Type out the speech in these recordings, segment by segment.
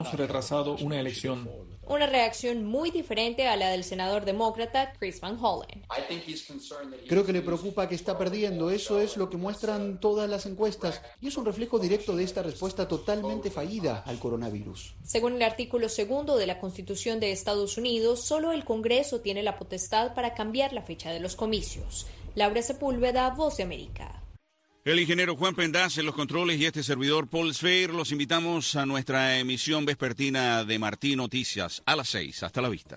retrasado una elección. Una reacción muy diferente a la del senador demócrata Chris Van Hollen. Creo que le preocupa que está perdiendo. Eso es lo que muestran todas las encuestas. Y es un reflejo directo de esta respuesta totalmente fallida al coronavirus. Según el artículo 2 de la Constitución de Estados Unidos, solo el Congreso tiene la potestad para cambiar la fecha de los comicios. Laura Sepúlveda, Voz de América. El ingeniero Juan Pendaz en los controles y este servidor Paul Sfeir. Los invitamos a nuestra emisión vespertina de Martí Noticias a las 6. Hasta la vista.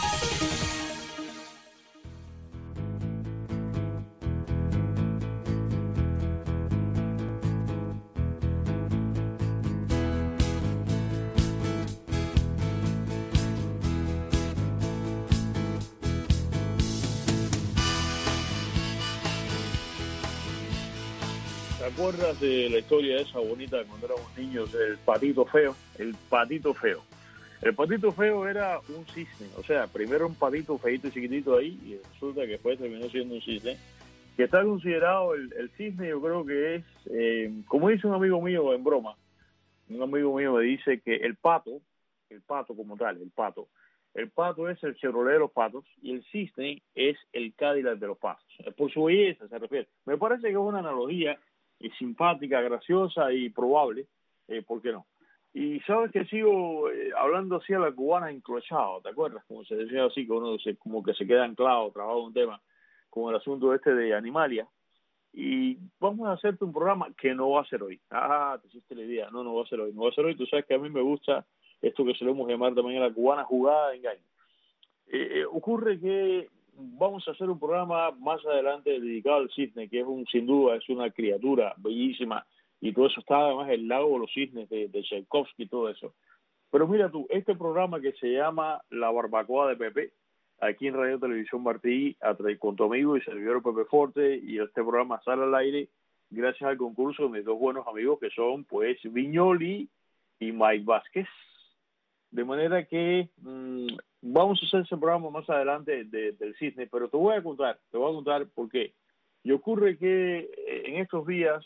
¿Te acuerdas de la historia esa bonita de cuando éramos niños, el patito feo? El patito feo. El patito feo era un cisne, o sea, primero un patito feito y chiquitito ahí, y resulta que después terminó siendo un cisne, que está considerado el cisne. Yo creo que es, como dice un amigo mío en broma, un amigo mío me dice que el pato como tal, el pato es el Chevrolet de los patos y el cisne es el Cadillac de los patos. Por su belleza se refiere. Me parece que es una analogía simpática, graciosa y probable, ¿por qué no? Y sabes que sigo hablando así a la cubana encrochado, ¿te acuerdas? Como se decía así, que uno como que se queda anclado, trabaja un tema, como el asunto este de Animalia. Y vamos a hacerte un programa que no va a ser hoy. Te hiciste la idea. No va a ser hoy. No va a ser hoy. Tú sabes que a mí me gusta esto que solemos llamar también a la cubana jugada de engaño. Ocurre que vamos a hacer un programa más adelante dedicado al cisne, que es sin duda es una criatura bellísima, y todo eso está además el lago de los cisnes de Tchaikovsky y todo eso. Pero mira tú, este programa que se llama La Barbacoa de Pepe, aquí en Radio Televisión Martí, con tu amigo y servidor Pepe Forte, y este programa sale al aire gracias al concurso de mis dos buenos amigos que son pues Viñoli y Mike Vázquez. De manera que vamos a hacer ese programa más adelante del cisne, pero te voy a contar por qué. Y ocurre que en estos días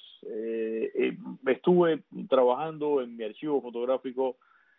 estuve trabajando en mi archivo fotográfico,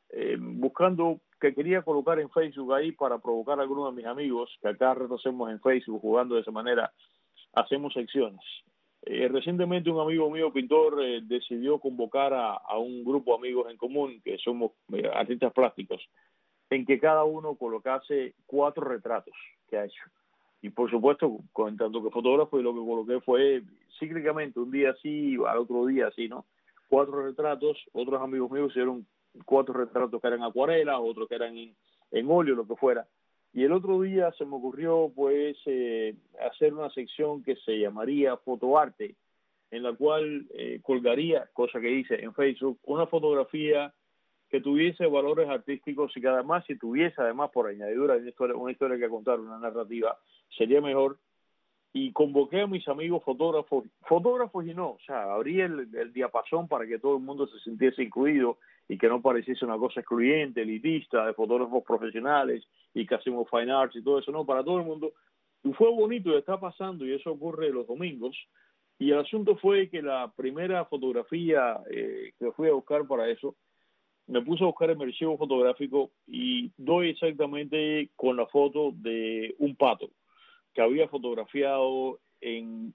buscando que quería colocar en Facebook ahí para provocar a algunos de mis amigos, que acá hacemos en Facebook jugando de esa manera, hacemos secciones. Recientemente un amigo mío, pintor, decidió convocar a un grupo de amigos en común, que somos artistas plásticos, en que cada uno colocase 4 retratos que ha hecho. Y por supuesto, con tanto que fotógrafo, y lo que coloqué fue cíclicamente, un día así, al otro día así, ¿no? 4 retratos. Otros amigos míos hicieron 4 retratos que eran acuarelas, otros que eran en óleo, lo que fuera. Y el otro día se me ocurrió pues hacer una sección que se llamaría Fotoarte, en la cual colgaría, cosa que hice en Facebook, una fotografía que tuviese valores artísticos y que además, si tuviese además por añadidura una historia que contar, una narrativa, sería mejor. Y convoqué a mis amigos fotógrafos y no, o sea, abrí el diapasón para que todo el mundo se sintiese incluido y que no pareciese una cosa excluyente, elitista, de fotógrafos profesionales y que hacemos fine arts y todo eso, no, para todo el mundo. Y fue bonito y está pasando, y eso ocurre los domingos. Y el asunto fue que la primera fotografía que fui a buscar para eso, me puse a buscar en mi archivo fotográfico y doy exactamente con la foto de un pato que había fotografiado en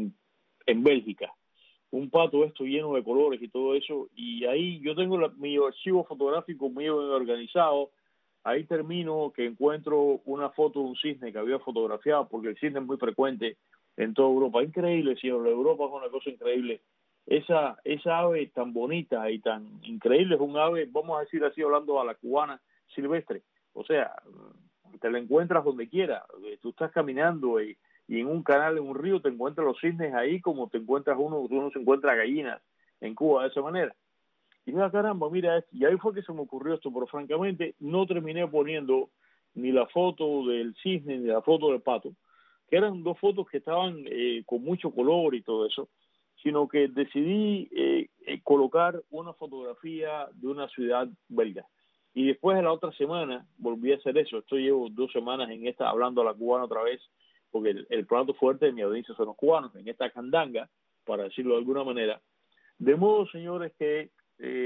Bélgica. Un pato esto lleno de colores y todo eso, y ahí yo tengo mi archivo fotográfico muy organizado. Ahí termino que encuentro una foto de un cisne que había fotografiado, porque el cisne es muy frecuente en toda Europa. Increíble, señor, Europa es una cosa increíble. Esa ave tan bonita y tan increíble es un ave, vamos a decir así, hablando a la cubana, silvestre. O sea, te la encuentras donde quiera. Tú estás caminando y en un canal, en un río, te encuentras los cisnes ahí como te encuentras uno se encuentra gallinas en Cuba de esa manera. Y mira, caramba, mira esto. Y ahí fue que se me ocurrió esto, pero francamente no terminé poniendo ni la foto del cisne ni la foto del pato, que eran 2 fotos que estaban con mucho color y todo eso, sino que decidí colocar una fotografía de una ciudad belga. Y después de la otra semana volví a hacer eso. Llevo 2 semanas en esta, hablando a la cubana otra vez, porque el plato fuerte de mi audiencia son los cubanos, en esta candanga, para decirlo de alguna manera. De modo, señores, que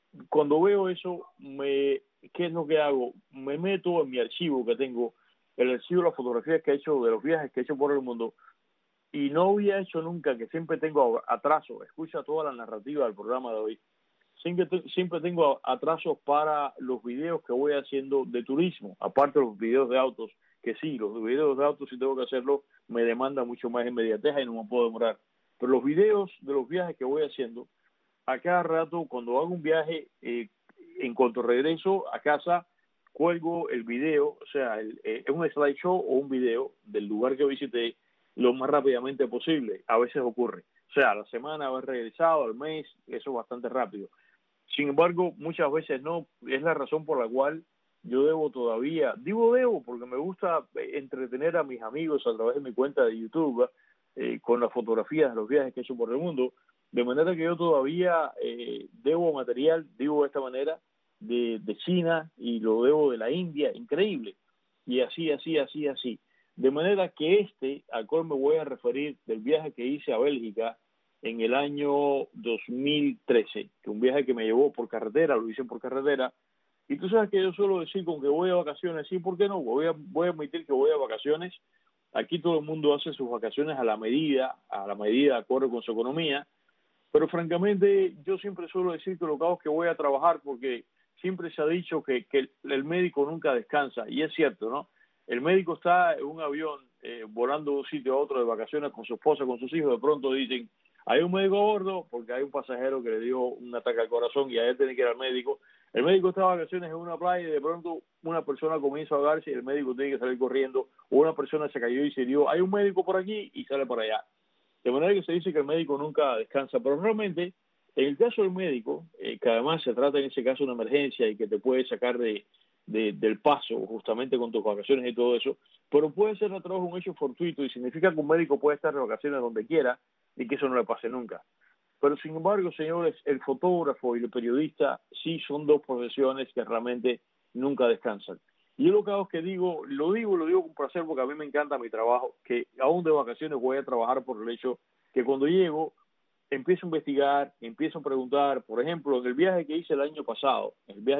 cuando veo eso, ¿qué es lo que hago? Me meto en mi archivo que tengo, el archivo de las fotografías que he hecho, de los viajes que he hecho por el mundo, y no había hecho nunca, que siempre tengo atraso, escucha toda la narrativa del programa de hoy, siempre tengo atrasos para los videos que voy haciendo de turismo, aparte de los videos de autos, que sí, los videos de autos si tengo que hacerlo, me demanda mucho más inmediatez y no me puedo demorar. Pero los videos de los viajes que voy haciendo, a cada rato, cuando hago un viaje, en cuanto regreso a casa, cuelgo el video, o sea, es un slideshow o un video del lugar que visité lo más rápidamente posible. A veces ocurre. O sea, a la semana haber regresado, al mes, eso es bastante rápido. Sin embargo, muchas veces no. Es la razón por la cual yo debo todavía, debo porque me gusta entretener a mis amigos a través de mi cuenta de YouTube, con las fotografías de los viajes que he hecho por el mundo, de manera que yo todavía debo material, digo de esta manera, de China, y lo debo de la India, increíble, y así. De manera que al cual me voy a referir, del viaje que hice a Bélgica en el año 2013, que un viaje que me llevó por carretera, lo hice por carretera, y tú sabes que yo suelo decir con que voy a vacaciones, sí, ¿por qué no? Voy a admitir que voy a vacaciones. Aquí todo el mundo hace sus vacaciones a la medida, de acuerdo con su economía, pero francamente yo siempre suelo decir que lo que hago es que voy a trabajar, porque siempre se ha dicho que el médico nunca descansa, y es cierto, ¿no? El médico está en un avión volando de un sitio a otro de vacaciones con su esposa, con sus hijos, de pronto dicen, hay un médico a bordo porque hay un pasajero que le dio un ataque al corazón y a él tiene que ir al médico. El médico está de vacaciones en una playa y de pronto una persona comienza a ahogarse y el médico tiene que salir corriendo, o una persona se cayó y se dio, hay un médico por aquí, y sale para allá. De manera que se dice que el médico nunca descansa, pero realmente, en el caso del médico, que además se trata en ese caso de una emergencia y que te puede sacar del paso justamente con tus vacaciones y todo eso, pero puede ser a través de un hecho fortuito, y significa que un médico puede estar de vacaciones donde quiera y que eso no le pase nunca. Pero sin embargo, señores, el fotógrafo y el periodista sí son dos profesiones que realmente nunca descansan. Y yo lo que hago es que lo digo con placer, porque a mí me encanta mi trabajo, que aún de vacaciones voy a trabajar por el hecho que cuando llego empiezo a investigar, empiezo a preguntar. Por ejemplo, en el viaje que hice el año pasado,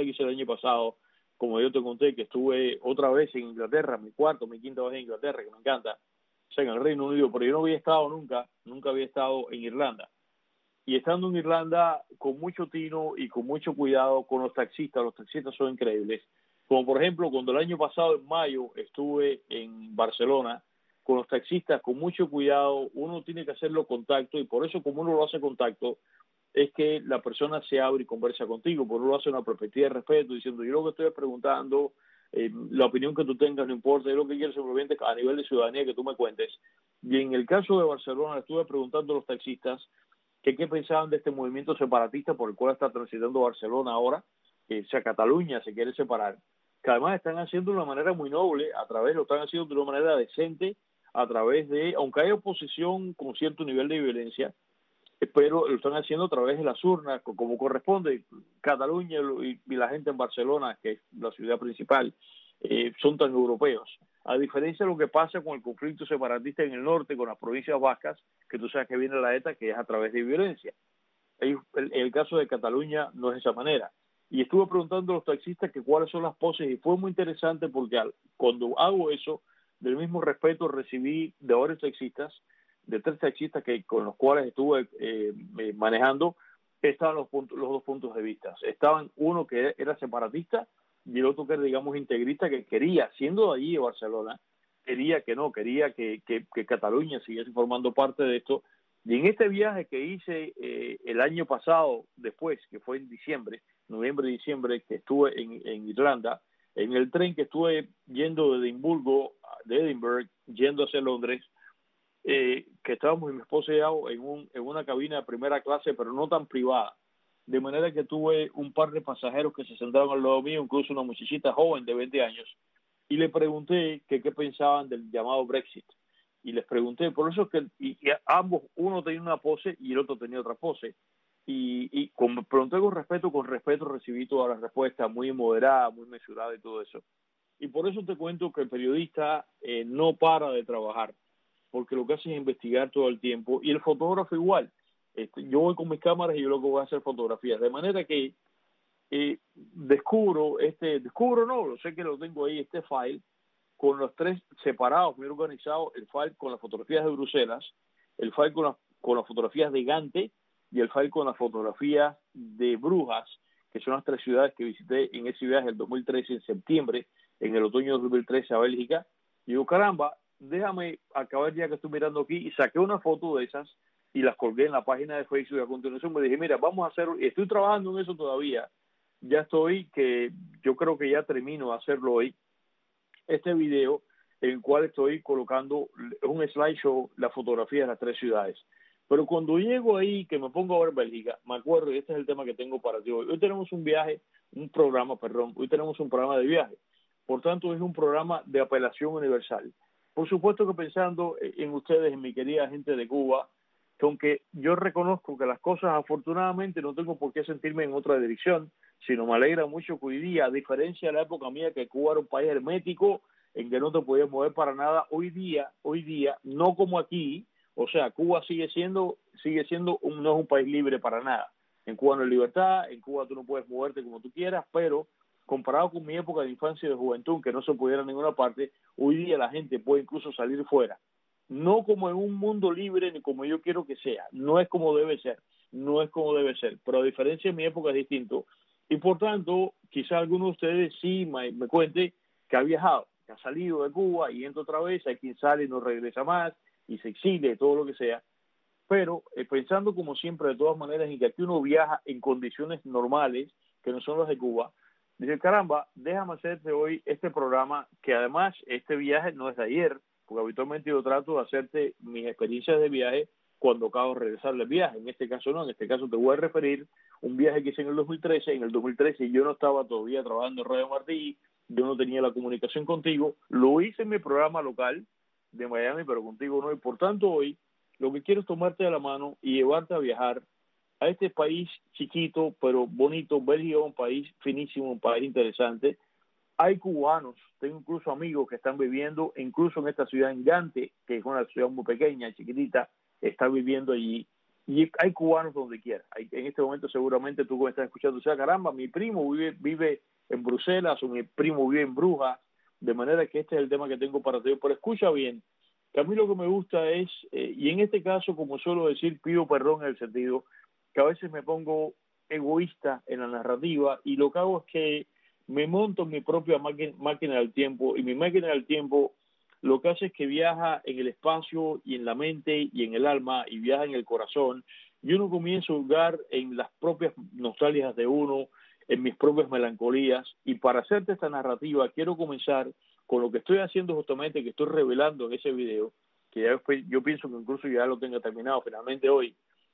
como yo te conté, que estuve otra vez en Inglaterra, mi quinta vez en Inglaterra, que me encanta, o sea, en el Reino Unido, pero yo no había estado nunca había estado en Irlanda. Y estando en Irlanda, con mucho tino y con mucho cuidado con los taxistas son increíbles. Como por ejemplo, cuando el año pasado, en mayo, estuve en Barcelona, con los taxistas, con mucho cuidado, uno tiene que hacerlo contacto, y por eso, como uno lo hace contacto, es que la persona se abre y conversa contigo, porque uno lo hace una perspectiva de respeto, diciendo, yo lo que estoy preguntando, la opinión que tú tengas no importa, yo lo que quiero simplemente a nivel de ciudadanía que tú me cuentes. Y en el caso de Barcelona, estuve preguntando a los taxistas qué pensaban de este movimiento separatista por el cual está transitando Barcelona ahora, que sea Cataluña se quiere separar, que además están haciendo de una manera muy noble, lo están haciendo de una manera decente, a través de, aunque hay oposición con cierto nivel de violencia, pero lo están haciendo a través de las urnas, como corresponde. Cataluña y la gente en Barcelona, que es la ciudad principal, son tan europeos. A diferencia de lo que pasa con el conflicto separatista en el norte, con las provincias vascas, que tú sabes que viene la ETA, que es a través de violencia. El caso de Cataluña no es de esa manera. Y estuve preguntando a los taxistas que cuáles son las poses, y fue muy interesante porque cuando hago eso, del mismo respeto recibí de varios taxistas, de 3 taxistas con los cuales estuve manejando, estaban los dos puntos de vista. Estaban uno que era separatista y el otro que era, digamos, integrista, que quería, siendo de allí de Barcelona, quería que Cataluña siguiese formando parte de esto. Y en este viaje que hice el año pasado, después, que fue en noviembre y diciembre, que estuve en Irlanda, en el tren que estuve yendo de Edinburgh, yendo hacia Londres, que estábamos mi esposa y yo en una cabina de primera clase, pero no tan privada, de manera que tuve un par de pasajeros que se sentaron al lado mío, incluso una muchachita joven de 20 años, y le pregunté qué pensaban del llamado Brexit, y les pregunté, por eso es que y ambos, uno tenía una pose y el otro tenía otra pose, y como pregunté con respeto recibí todas las respuestas, muy moderada, muy mesurada y todo eso. Y por eso te cuento que el periodista no para de trabajar, porque lo que hace es investigar todo el tiempo, y el fotógrafo igual. Yo voy con mis cámaras y yo lo que voy a hacer fotografías, de manera que descubro no, sé que lo tengo ahí, este file, con los tres separados, muy organizados, el file con las fotografías de Bruselas, el file con las fotografías de Gante y el file con las fotografías de Brujas, que son las tres ciudades que visité en ese viaje del 2013, en septiembre, en el otoño de 2013 a Bélgica. Y digo, caramba, déjame acabar ya que estoy mirando aquí, y saqué una foto de esas y las colgué en la página de Facebook. Y a continuación me dije, mira, vamos a hacer, estoy trabajando en eso todavía, ya estoy, que yo creo que ya termino de hacerlo hoy, este video en el cual estoy colocando un slideshow, la fotografía de las tres ciudades. Pero cuando llego ahí, que me pongo a ver Bélgica, me acuerdo, y este es el tema que tengo para ti hoy. Hoy tenemos hoy tenemos un programa de viaje. Por tanto, es un programa de apelación universal. Por supuesto que pensando en ustedes, en mi querida gente de Cuba, que aunque yo reconozco que las cosas afortunadamente no tengo por qué sentirme en otra dirección, sino me alegra mucho que hoy día, a diferencia de la época mía, que Cuba era un país hermético, en que no te podías mover para nada, hoy día, no como aquí, o sea, Cuba sigue siendo no es un país libre para nada. En Cuba no hay libertad, en Cuba tú no puedes moverte como tú quieras, pero comparado con mi época de infancia y de juventud, que no se pudiera en ninguna parte, hoy día la gente puede incluso salir fuera. No como en un mundo libre ni como yo quiero que sea, no es como debe ser, pero a diferencia de mi época es distinto. Y por tanto, quizá alguno de ustedes sí me cuente que ha viajado, que ha salido de Cuba y entra otra vez, hay quien sale y no regresa más, y se exilia y todo lo que sea, pero pensando como siempre de todas maneras en que aquí uno viaja en condiciones normales, que no son las de Cuba, dice, caramba, déjame hacerte hoy este programa, que además este viaje no es de ayer, porque habitualmente yo trato de hacerte mis experiencias de viaje cuando acabo de regresar del viaje. En este caso no, en este caso te voy a referir un viaje que hice en el 2013. En el 2013 yo no estaba todavía trabajando en Radio Martí, yo no tenía la comunicación contigo, lo hice en mi programa local de Miami, pero contigo no, y por tanto hoy lo que quiero es tomarte de la mano y llevarte a viajar a este país chiquito pero bonito. Bélgica es un país finísimo, un país interesante. Hay cubanos, tengo incluso amigos que están viviendo, incluso en esta ciudad en Gante, que es una ciudad muy pequeña, chiquitita, están viviendo allí. Y hay cubanos donde quiera. En este momento seguramente tú que me estás escuchando, o sea, caramba, mi primo vive en Bruselas o mi primo vive en Brujas, de manera que este es el tema que tengo para ti. Pero escucha bien, que a mí lo que me gusta es, y en este caso, como suelo decir, pido perdón en el sentido que a veces me pongo egoísta en la narrativa y lo que hago es que me monto en mi propia máquina del tiempo, y mi máquina del tiempo lo que hace es que viaja en el espacio y en la mente y en el alma y viaja en el corazón, y uno comienza a jugar en las propias nostalgias de uno, en mis propias melancolías. Y para hacerte esta narrativa quiero comenzar con lo que estoy haciendo justamente, que estoy revelando en ese video, que ya después, yo pienso que incluso ya lo tenga terminado finalmente hoy.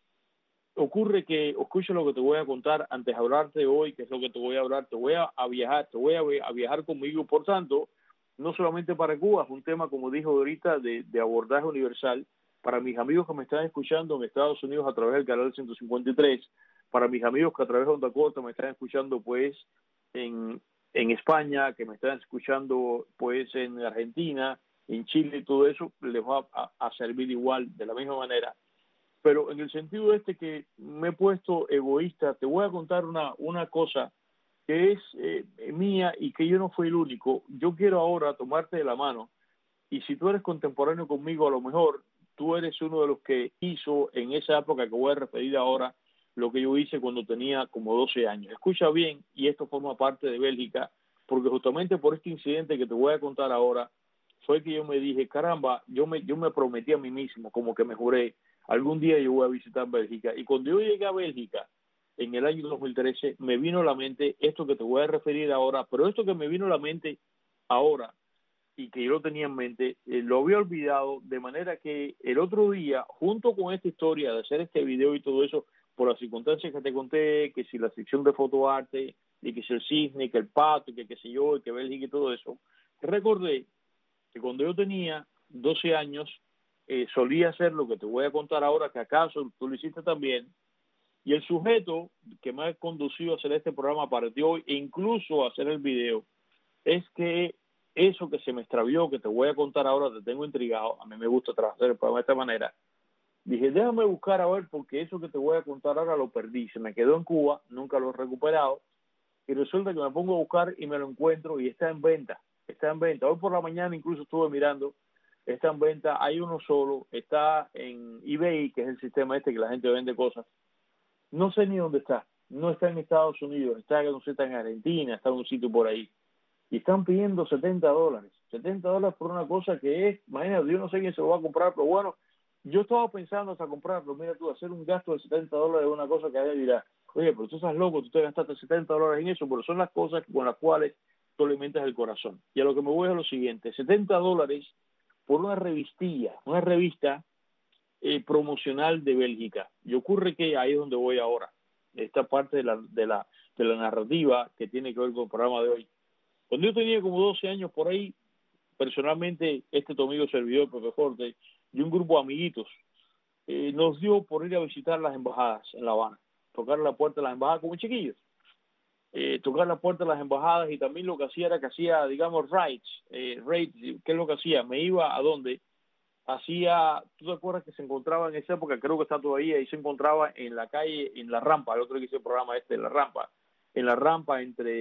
Ocurre que, escucha lo que te voy a contar antes de hablarte hoy, que es lo que te voy a hablar. Te voy a viajar conmigo. Por tanto, no solamente para Cuba, es un tema, como dijo ahorita, de abordaje universal para mis amigos que me están escuchando en Estados Unidos a través del canal 153, para mis amigos que a través de Onda Corta me están escuchando pues en España, que me están escuchando pues en Argentina, en Chile, y todo eso les va a servir igual, de la misma manera. Pero en el sentido que me he puesto egoísta, te voy a contar una cosa que es mía y que yo no fui el único. Yo quiero ahora tomarte de la mano, y si tú eres contemporáneo conmigo, a lo mejor tú eres uno de los que hizo en esa época que voy a referir ahora lo que yo hice cuando tenía como 12 años. Escucha bien, y esto forma parte de Bélgica, porque justamente por este incidente que te voy a contar ahora, fue que yo me dije, caramba, yo me prometí a mí mismo, como que me juré, algún día yo voy a visitar Bélgica. Y cuando yo llegué a Bélgica en el año 2013, me vino a la mente esto que te voy a referir ahora, pero esto que me vino a la mente ahora y que yo lo tenía en mente, lo había olvidado, de manera que el otro día, junto con esta historia de hacer este video y todo eso, por las circunstancias que te conté, que si la sección de fotoarte, y que si el cisne, que el pato, y que qué sé yo, y que Bélgica y todo eso, recordé que cuando yo tenía 12 años, solía hacer lo que te voy a contar ahora, que acaso tú lo hiciste también, y el sujeto que me ha conducido a hacer este programa para ti hoy, e incluso a hacer el video, es que eso que se me extravió, que te voy a contar ahora, te tengo intrigado, a mí me gusta hacer el programa de esta manera, dije, déjame buscar a ver, porque eso que te voy a contar ahora lo perdí, se me quedó en Cuba, nunca lo he recuperado, y resulta que me pongo a buscar y me lo encuentro y está en venta. Hoy por la mañana incluso estuve mirando, está en venta, hay uno solo, está en eBay, que es el sistema este que la gente vende cosas. No sé ni dónde está, no está en Estados Unidos, no sé, está en Argentina, está en un sitio por ahí. Y están pidiendo $70. $70 por una cosa que es, imagínate, yo no sé quién se lo va a comprar, pero bueno, yo estaba pensando hasta comprarlo. Mira tú, hacer un gasto de $70 es una cosa que alguien dirá, oye, pero tú estás loco, tú te gastaste $70 en eso, pero son las cosas con las cuales tú alimentas el corazón. Y a lo que me voy es lo siguiente, $70 por una revista promocional de Bélgica. Y ocurre que ahí es donde voy ahora, esta parte de la narrativa que tiene que ver con el programa de hoy. Cuando yo tenía como 12 años por ahí, personalmente, tu amigo servidor, Pepe Forte, y un grupo de amiguitos, nos dio por ir a visitar las embajadas en La Habana, tocar la puerta de las embajadas como chiquillos, tocar la puerta de las embajadas, y también lo que hacía era que hacía, digamos, raids, ¿qué es lo que hacía? Me iba a donde ¿tú te acuerdas que se encontraba en esa época? Creo que está todavía, ahí se encontraba en la calle, en la rampa, el otro que hice el programa en la rampa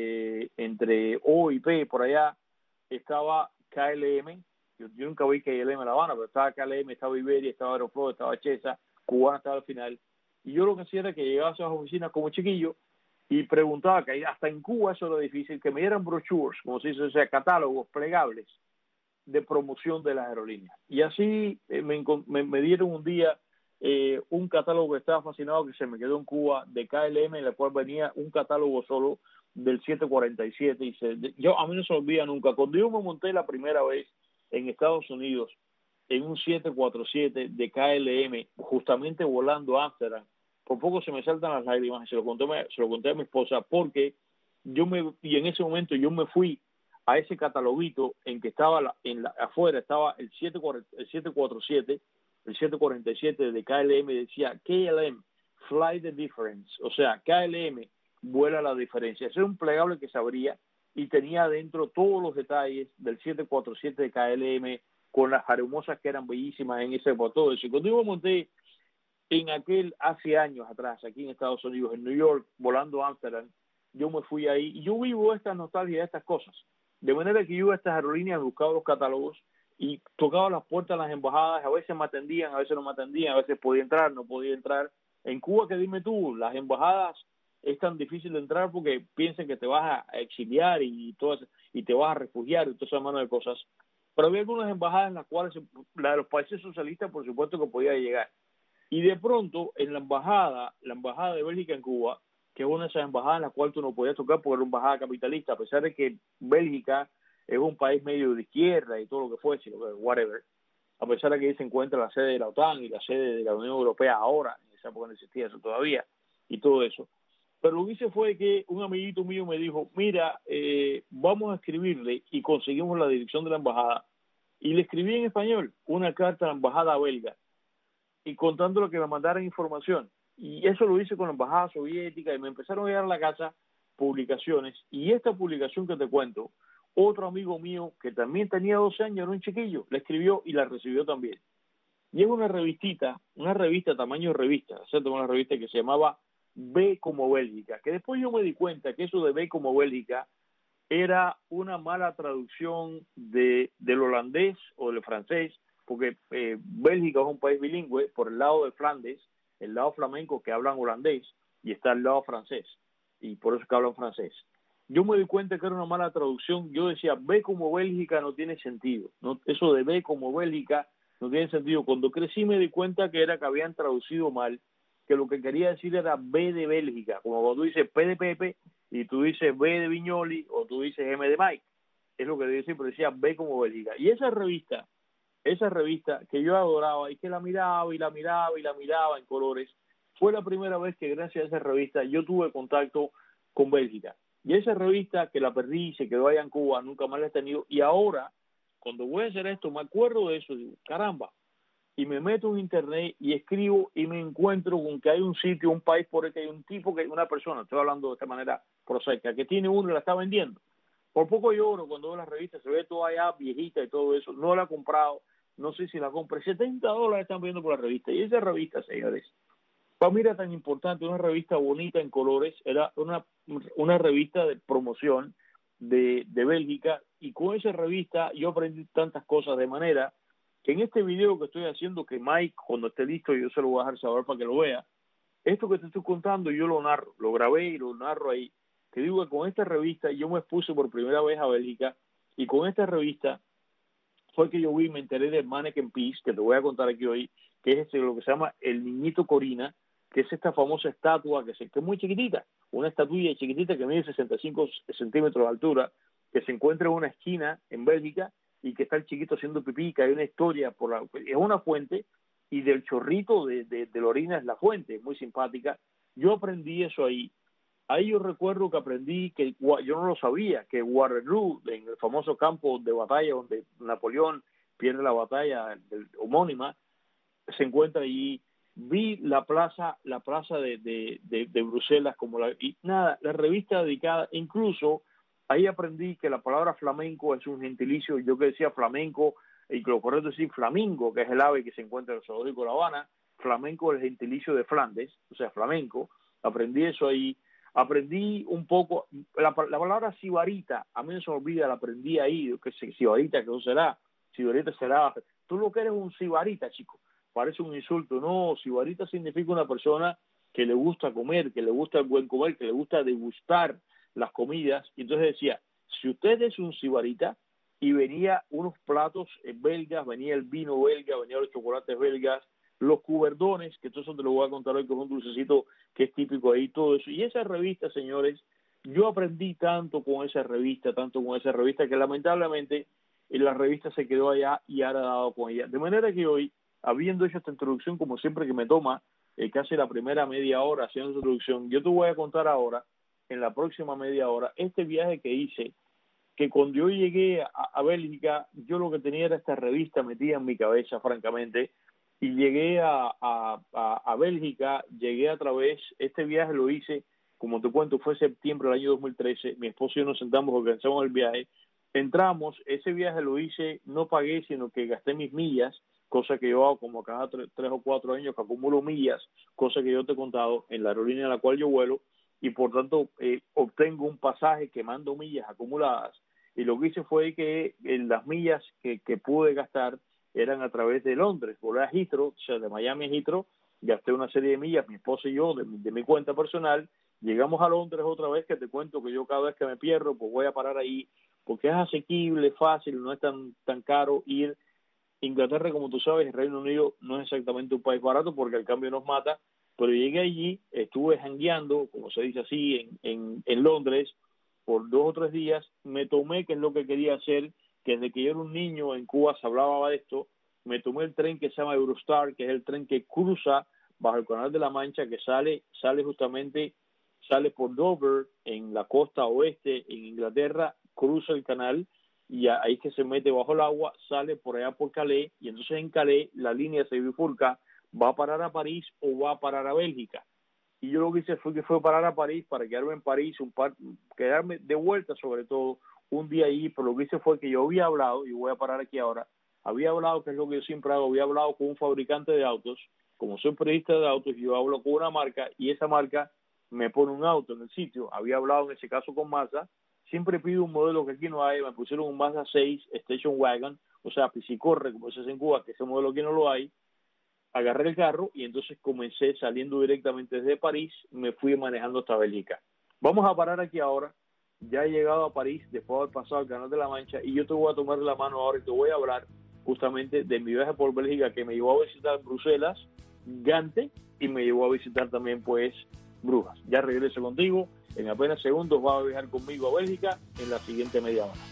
entre O y P, por allá, estaba KLM. Yo nunca vi KLM en La Habana, pero estaba KLM, estaba Iberia, estaba Aeroflot, estaba Chesa, Cubana estaba al final. Y yo lo que hacía era que llegaba a esas oficinas como chiquillo y preguntaba, que hasta en Cuba eso era difícil, que me dieran brochures, como se dice, o sea, catálogos plegables de promoción de las aerolíneas. Y así me dieron un día un catálogo que estaba fascinado, que se me quedó en Cuba, de KLM, en la cual venía un catálogo solo del 747. A mí no se me olvida nunca. Cuando yo me monté la primera vez en Estados Unidos en un 747 de KLM, justamente volando a Ámsterdam, por poco se me saltan las lágrimas, y se lo conté a mi esposa, porque y en ese momento yo me fui a ese cataloguito en que estaba afuera estaba el 747, el 747 de KLM, decía KLM, Fly the Difference, o sea, KLM, vuela la diferencia. Ese era un plegable que se abría y tenía adentro todos los detalles del 747 de KLM, con las aromosas que eran bellísimas en ese por todo eso. Y cuando yo me monté en hace años atrás, aquí en Estados Unidos, en New York, volando a Ámsterdam, yo me fui ahí y yo vivo esta nostalgia de estas cosas. De manera que yo iba a estas aerolíneas, buscaba los catálogos y tocaba las puertas de las embajadas. A veces me atendían, a veces no me atendían, a veces podía entrar, no podía entrar. En Cuba, que dime tú, las embajadas es tan difícil de entrar porque piensan que te vas a exiliar y te vas a refugiar y toda esa mano de cosas. Pero había algunas embajadas en las cuales la de los países socialistas, por supuesto, que podía llegar. Y de pronto, en la embajada de Bélgica en Cuba, que es una de esas embajadas en las cuales tú no podías tocar porque era una embajada capitalista, a pesar de que Bélgica es un país medio de izquierda y todo lo que fuese, whatever, a pesar de que ahí se encuentra la sede de la OTAN y la sede de la Unión Europea ahora, en esa época no existía eso todavía, y todo eso. Pero lo que hice fue que un amiguito mío me dijo, mira, vamos a escribirle, y conseguimos la dirección de la embajada, y le escribí en español una carta a la embajada belga, y contándole que me mandaran información. Y eso lo hice con la embajada soviética, y me empezaron a llegar a la casa publicaciones, y esta publicación que te cuento, otro amigo mío que también tenía 12 años, era un chiquillo, la escribió y la recibió también. Y es una revista tamaño revista, o sea, una revista que se llamaba B como Bélgica, que después yo me di cuenta que eso de B como Bélgica era una mala traducción del holandés o del francés, porque Bélgica es un país bilingüe por el lado de Flandes, el lado flamenco que hablan holandés, y está el lado francés, y por eso que hablan francés. Yo me di cuenta que era una mala traducción. Yo decía, B como Bélgica no tiene sentido, ¿no? Eso de B como Bélgica no tiene sentido. Cuando crecí me di cuenta que habían traducido mal, que lo que quería decir era B de Bélgica, como cuando tú dices P de Pepe, y tú dices B de Viñoli, o tú dices M de Mike, es lo que debe decir, pero decía B como Bélgica. Y esa revista que yo adoraba, y que la miraba, y la miraba, y la miraba en colores, fue la primera vez que gracias a esa revista yo tuve contacto con Bélgica. Y esa revista, que la perdí, se quedó allá en Cuba, nunca más la he tenido, y ahora, cuando voy a hacer esto, me acuerdo de eso, digo, caramba, y me meto en internet y escribo y me encuentro con que hay un sitio, un país por el que hay un tipo, una persona, estoy hablando de esta manera prosaica, que tiene uno y la está vendiendo. Por poco lloro cuando veo la revista, se ve toda allá viejita y todo eso, no la he comprado, no sé si la compré, $70 están viendo por la revista, y esa revista, señores, Para mí era tan importante, una revista bonita en colores, era una revista de promoción de Bélgica, y con esa revista yo aprendí tantas cosas, de manera que en este video que estoy haciendo, que Mike, cuando esté listo, yo se lo voy a dejar saber para que lo vea, esto que te estoy contando yo lo narro, lo grabé y lo narro ahí, que digo que con esta revista yo me expuse por primera vez a Bélgica, y con esta revista fue que yo vi y me enteré del Mannequin Peace, que te voy a contar aquí hoy, que es lo que se llama el Niñito Corina, que es esta famosa estatua que es muy chiquitita, una estatuilla chiquitita que mide 65 centímetros de altura, que se encuentra en una esquina en Bélgica y que está el chiquito haciendo pipí, que hay una historia, es una fuente, y del chorrito de la orina es la fuente, es muy simpática. Yo aprendí eso ahí. Ahí yo recuerdo que aprendí, que yo no lo sabía, que Waterloo, en el famoso campo de batalla donde Napoleón pierde la batalla homónima, se encuentra allí. Vi la plaza de Bruselas, la revista dedicada, incluso ahí aprendí que la palabra flamenco es un gentilicio. Yo que decía flamenco, y que lo correcto es decir flamingo, que es el ave que se encuentra en el zoológico de La Habana. Flamenco es el gentilicio de Flandes, o sea, flamenco. Aprendí eso ahí. Aprendí un poco, la palabra sibarita, a mí no se me olvida, la aprendí ahí, que sibarita, que no será, sibarita será, tú lo que eres un sibarita, chico, parece un insulto. No, sibarita significa una persona que le gusta comer, que le gusta el buen comer, que le gusta degustar las comidas. Y entonces decía, si usted es un sibarita, y venía unos platos belgas, venía el vino belga, venía los chocolates belgas, los cuberdones, que todo eso te lo voy a contar hoy, con un dulcecito que es típico ahí, todo eso. Y esa revista, señores, yo aprendí tanto con esa revista, que lamentablemente la revista se quedó allá y ahora dado con ella. De manera que hoy, habiendo hecho esta introducción, como siempre que me toma casi la primera media hora haciendo esta introducción, yo te voy a contar ahora, en la próxima media hora, este viaje que hice, que cuando yo llegué a Bélgica, yo lo que tenía era esta revista metida en mi cabeza, francamente, y llegué a Bélgica, llegué a través, este viaje lo hice, como te cuento, fue septiembre del año 2013, mi esposo y yo nos sentamos, organizamos el viaje, entramos, ese viaje lo hice, no pagué, sino que gasté mis millas, cosa que yo hago como cada 3 o 4 años, que acumulo millas, cosa que yo te he contado, en la aerolínea en la cual yo vuelo, y por tanto obtengo un pasaje quemando millas acumuladas, y lo que hice fue que las millas que pude gastar eran a través de Londres, volé a Heathrow, o sea, de Miami a Heathrow, gasté una serie de millas, mi esposa y yo, de mi cuenta personal, llegamos a Londres otra vez, que te cuento que yo cada vez que me pierdo, pues voy a parar ahí, porque es asequible, fácil, no es tan caro ir. Inglaterra, como tú sabes, el Reino Unido no es exactamente un país barato, porque el cambio nos mata, pero llegué allí, estuve jangueando, como se dice así, en Londres, por 2 o 3 días, me tomé, que es lo que quería hacer, que desde que yo era un niño en Cuba se hablaba de esto, me tomé el tren que se llama Eurostar, que es el tren que cruza bajo el Canal de la Mancha, que sale por Dover, en la costa oeste, en Inglaterra, cruza el canal, y ahí que se mete bajo el agua, sale por allá por Calais, y entonces en Calais la línea se bifurca, va a parar a París o va a parar a Bélgica. Y yo lo que hice fue parar a París, para quedarme en París, quedarme de vuelta sobre todo, un día allí, pero lo que hice fue que yo había hablado, y voy a parar aquí ahora, que es lo que yo siempre hago, había hablado con un fabricante de autos, como soy periodista de autos, yo hablo con una marca, y esa marca me pone un auto en el sitio. Había hablado en ese caso con Mazda, siempre pido un modelo que aquí no hay, me pusieron un Mazda 6 Station Wagon, o sea, pisicorre, como se hace en Cuba, que ese modelo aquí no lo hay. Agarré el carro y entonces comencé saliendo directamente desde París, me fui manejando hasta Bélgica. Vamos a parar aquí ahora. Ya he llegado a París después de haber pasado el Canal de la Mancha, y yo te voy a tomar la mano ahora y te voy a hablar justamente de mi viaje por Bélgica, que me llevó a visitar Bruselas, Gante, y me llevó a visitar también pues Brujas. Ya regreso contigo, en apenas segundos vas a viajar conmigo a Bélgica en la siguiente media hora.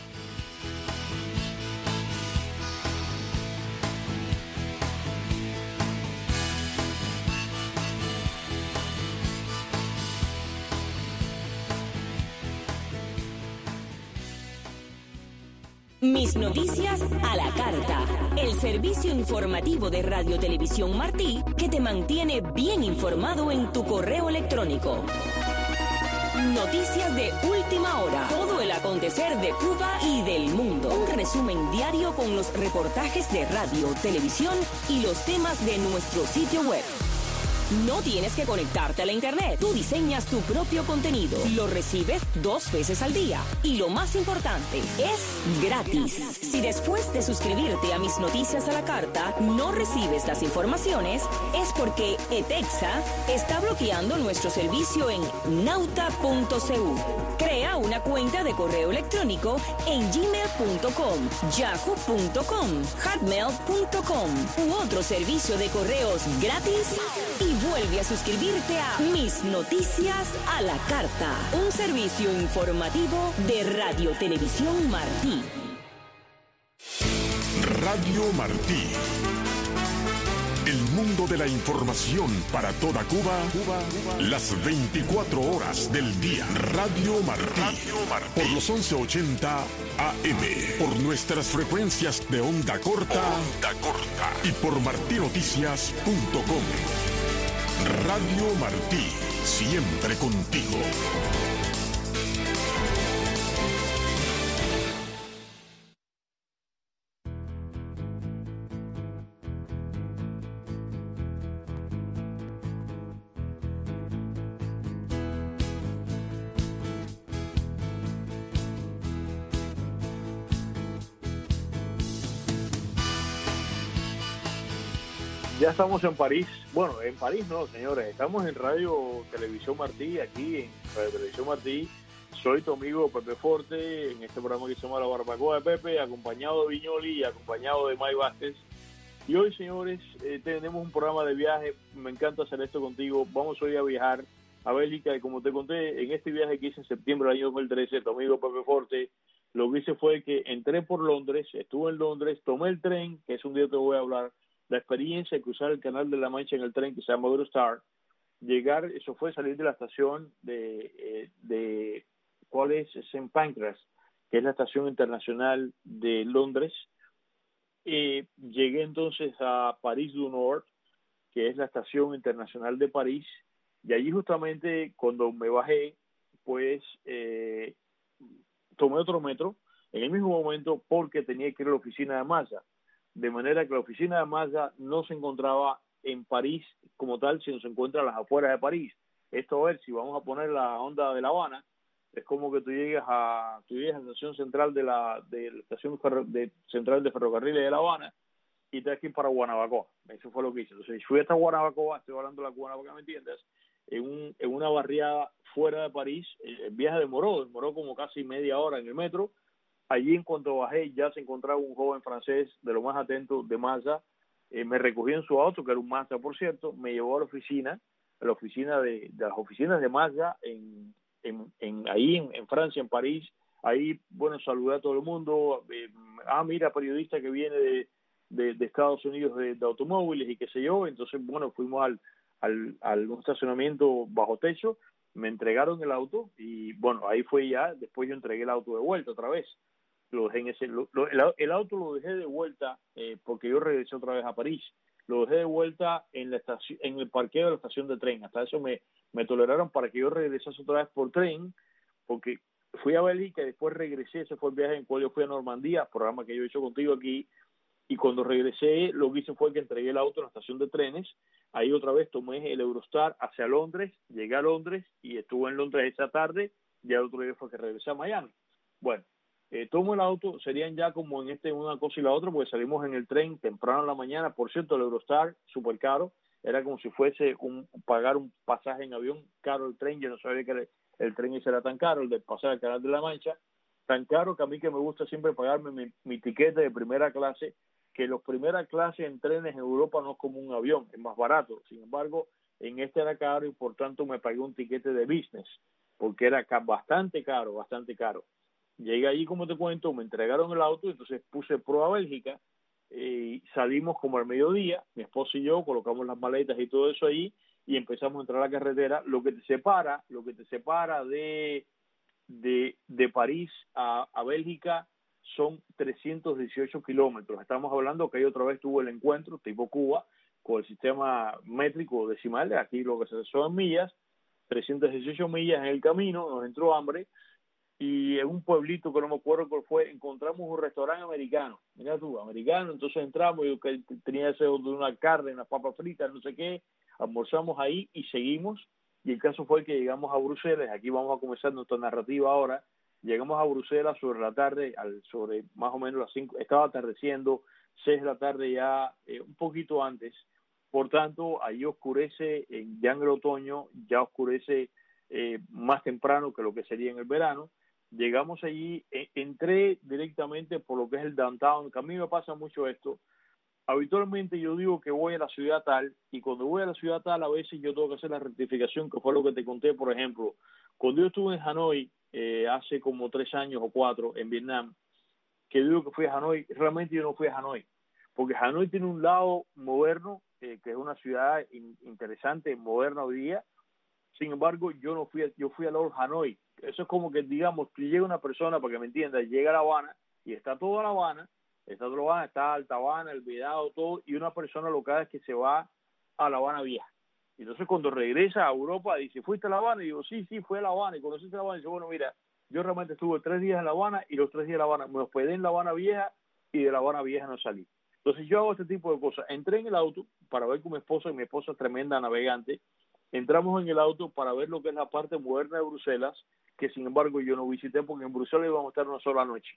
Mis noticias a la carta. El servicio informativo de Radio Televisión Martí que te mantiene bien informado en tu correo electrónico. Noticias de última hora. Todo el acontecer de Cuba y del mundo. Un resumen diario con los reportajes de radio, televisión y los temas de nuestro sitio web. No tienes que conectarte a la internet. Tú diseñas tu propio contenido. Lo recibes 2 veces al día. Y lo más importante, es gratis. Si después de suscribirte a Mis Noticias a la Carta no recibes las informaciones, es porque ETEXA está bloqueando nuestro servicio en nauta.cu. Crea una cuenta de correo electrónico en gmail.com, yahoo.com, hotmail.com u otro servicio de correos gratis y vuelve a suscribirte a Mis Noticias a la Carta, un servicio informativo de Radio Televisión Martí. Radio Martí. El mundo de la información para toda Cuba, las 24 horas del día. Radio Martí. Por los 1180 AM. Por nuestras frecuencias de onda corta. Y por martinoticias.com. Radio Martí. Siempre contigo. Ya estamos en París. Bueno, en París no, señores. Estamos en Radio Televisión Martí, aquí en Radio Televisión Martí. Soy tu amigo Pepe Forte, en este programa que se llama La Barbacoa de Pepe, acompañado de Viñoli y acompañado de May Vázquez. Y hoy, señores, tenemos un programa de viaje. Me encanta hacer esto contigo. Vamos hoy a viajar a Bélgica y como te conté, en este viaje que hice en septiembre del año 2013, tu amigo Pepe Forte, lo que hice fue que entré por Londres, estuve en Londres, tomé el tren, que es un día que te voy a hablar, la experiencia de cruzar el Canal de la Mancha en el tren que se llama Eurostar, llegar, eso fue salir de la estación de ¿cuál es? St. Pancras, que es la estación internacional de Londres. Llegué entonces a París du Nord, que es la estación internacional de París, y allí justamente cuando me bajé, pues tomé otro metro, en el mismo momento porque tenía que ir a la oficina de Mazda. De manera que la oficina de Mazda no se encontraba en París como tal, sino se encuentra a las afueras de París. Esto a ver, si vamos a poner la onda de La Habana, es como que tú llegas a la estación central de la estación central de ferrocarriles de La Habana y te vas que ir para Guanabacoa. Eso fue lo que hice. Entonces fui hasta Guanabacoa, estoy hablando de la Cubana para que me entiendas, en una barriada fuera de París. El viaje demoró como casi media hora en el metro. Allí en cuanto bajé ya se encontraba un joven francés de lo más atento de Mazda, me recogió en su auto, que era un Mazda por cierto, me llevó a la oficina de las oficinas de Mazda ahí en Francia, en París. Ahí, bueno, saludé a todo el mundo, mira, periodista que viene de Estados Unidos de automóviles y qué sé yo. Entonces, bueno, fuimos al un estacionamiento bajo techo, me entregaron el auto y bueno, ahí fue ya, después yo entregué el auto de vuelta otra vez. Lo dejé el auto lo dejé de vuelta porque yo regresé otra vez a París. Lo dejé de vuelta en la estación, en el parqueo de la estación de tren. Hasta eso me toleraron para que yo regresase otra vez por tren, porque fui a Bélgica y después regresé. Ese fue el viaje en el cual yo fui a Normandía, programa que yo he hecho contigo aquí. Y cuando regresé, lo que hice fue que entregué el auto en la estación de trenes. Ahí otra vez tomé el Eurostar hacia Londres, llegué a Londres y estuve en Londres esa tarde. Y al otro día fue que regresé a Miami. Bueno, tomo el auto, serían ya como en una cosa y la otra, porque salimos en el tren temprano en la mañana. Por cierto, el Eurostar, súper caro, era como si fuese pagar un pasaje en avión, caro el tren. Yo no sabía que el tren ese era tan caro, el del pasaje al Canal de la Mancha, tan caro que a mí que me gusta siempre pagarme mi tiquete de primera clase, que los primera clase en trenes en Europa no es como un avión, es más barato. Sin embargo, en este era caro y por tanto me pagué un tiquete de business, porque era bastante caro. Llegué allí, como te cuento, me entregaron el auto, entonces puse prueba Bélgica, y salimos como al mediodía, mi esposo y yo colocamos las maletas y todo eso ahí, y empezamos a entrar a la carretera. Lo que te separa de París a Bélgica son 318 kilómetros. Estamos hablando que ahí otra vez tuvo el encuentro, tipo Cuba, con el sistema métrico decimal, aquí lo que se son millas, 318 millas en el camino, nos entró hambre, y en un pueblito que no me acuerdo cuál fue, encontramos un restaurante americano. Mira tú, americano, entonces entramos, yo que tenía deseo de una carne, unas papas fritas, no sé qué, almorzamos ahí y seguimos. Y el caso fue que llegamos a Bruselas, aquí vamos a comenzar nuestra narrativa ahora. Llegamos a Bruselas sobre la tarde, sobre más o menos las 5, estaba atardeciendo, 6 de la tarde ya, un poquito antes. Por tanto, ahí oscurece, ya en el otoño, ya oscurece más temprano que lo que sería en el verano. Llegamos allí, entré directamente por lo que es el downtown, que a mí me pasa mucho esto. Habitualmente yo digo que voy a la ciudad tal, y cuando voy a la ciudad tal a veces yo tengo que hacer la rectificación, que fue lo que te conté, por ejemplo. Cuando yo estuve en Hanoi, hace como 3 años o 4, en Vietnam, que digo que fui a Hanoi, realmente yo no fui a Hanoi, porque Hanoi tiene un lado moderno, que es una ciudad interesante, moderna hoy día. Sin embargo, yo fui a Lord Hanoi. Eso es como que, digamos, que llega una persona, para que me entienda, llega a La Habana, y está toda La Habana, está Alta Habana, El Vedado, todo, y una persona local es que se va a La Habana Vieja. Y entonces cuando regresa a Europa, dice, ¿fuiste a La Habana? Y digo, sí, fui a La Habana, y conociste La Habana, y dice, bueno, mira, yo realmente estuve 3 días en La Habana, y los 3 días en La Habana me hospedé en La Habana Vieja, y de La Habana Vieja no salí. Entonces yo hago este tipo de cosas. Entré en el auto para ver con mi esposa, y mi esposa es tremenda navegante. Entramos en el auto para ver lo que es la parte moderna de Bruselas, que sin embargo yo no visité porque en Bruselas íbamos a estar una sola noche,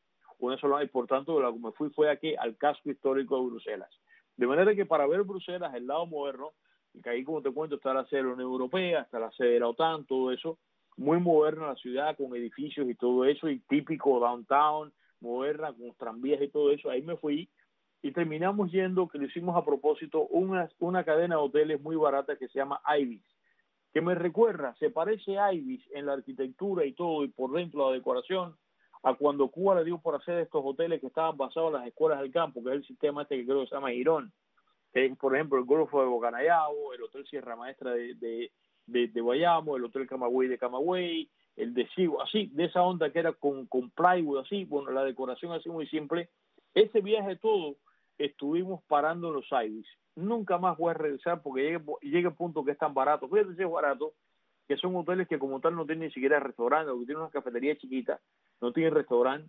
y por tanto lo que me fui fue aquí al casco histórico de Bruselas. De manera que para ver Bruselas, el lado moderno, que ahí como te cuento está la sede de la Unión Europea, está la sede de la OTAN, todo eso, muy moderna la ciudad con edificios y todo eso, y típico downtown, moderna, con tranvías y todo eso. Ahí me fui y terminamos yendo, que lo hicimos a propósito, una cadena de hoteles muy barata que se llama Ibis, que me recuerda, se parece a Ibis en la arquitectura y todo, y por dentro la decoración, a cuando Cuba le dio por hacer estos hoteles que estaban basados en las escuelas del campo, que es el sistema este que creo que se llama Girón, que es, por ejemplo, el Golfo de Bocanayabo, el Hotel Sierra Maestra de Bayamo, el Hotel Camagüey de Camagüey, el de Sigo, así, de esa onda que era con plywood, así, bueno, la decoración así muy simple. Ese viaje todo estuvimos parando en los Ibis. Nunca más voy a regresar porque llegue el punto que es tan barato. Fíjate si es barato, que son hoteles que como tal no tienen ni siquiera restaurante, o que tienen una cafetería chiquita, no tienen restaurante,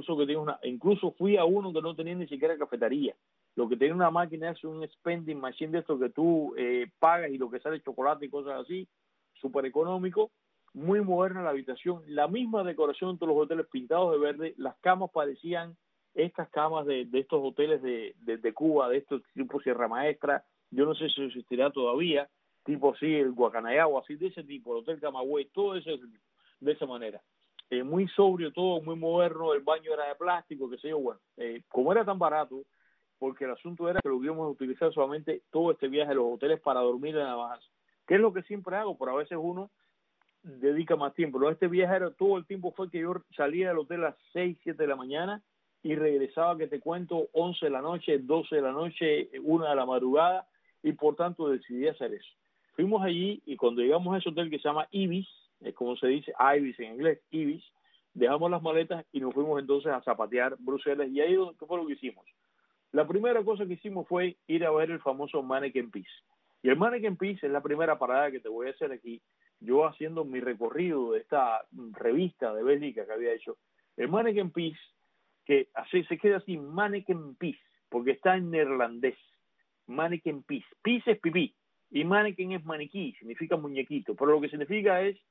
incluso fui a uno que no tenía ni siquiera cafetería. Lo que tiene una máquina es un spending machine de esto que tú pagas y lo que sale chocolate y cosas así, súper económico, muy moderna la habitación, la misma decoración de todos los hoteles pintados de verde, las camas parecían estas camas de estos hoteles de Cuba, de estos tipo Sierra Maestra, yo no sé si existirá todavía, tipo así, el Guacanayabo, así de ese tipo, el Hotel Camagüey, todo eso de esa manera. Muy sobrio todo, muy moderno, el baño era de plástico, qué sé yo, bueno, como era tan barato, porque el asunto era que lo íbamos a utilizar solamente todo este viaje a los hoteles para dormir en la base, que es lo que siempre hago, pero a veces uno dedica más tiempo. Pero este viaje era todo el tiempo fue que yo salía del hotel a las 6, 7 de la mañana y regresaba, que te cuento, 11 de la noche, 12 de la noche, 1 de la madrugada, y por tanto decidí hacer eso. Fuimos allí y cuando llegamos a ese hotel que se llama Ibis, como se dice, Ibis en inglés, Ibis, dejamos las maletas y nos fuimos entonces a zapatear Bruselas. Y ahí, ¿qué fue lo que hicimos? La primera cosa que hicimos fue ir a ver el famoso Manneken Pis. Y el Manneken Pis es la primera parada que te voy a hacer aquí, yo haciendo mi recorrido de esta revista de Bélgica que había hecho. El Manneken Pis, que así se queda así, Manneken Pis, porque está en neerlandés. Manneken Pis. Pis es pipí. Y Manneken es maniquí, significa muñequito. Pero lo que significa es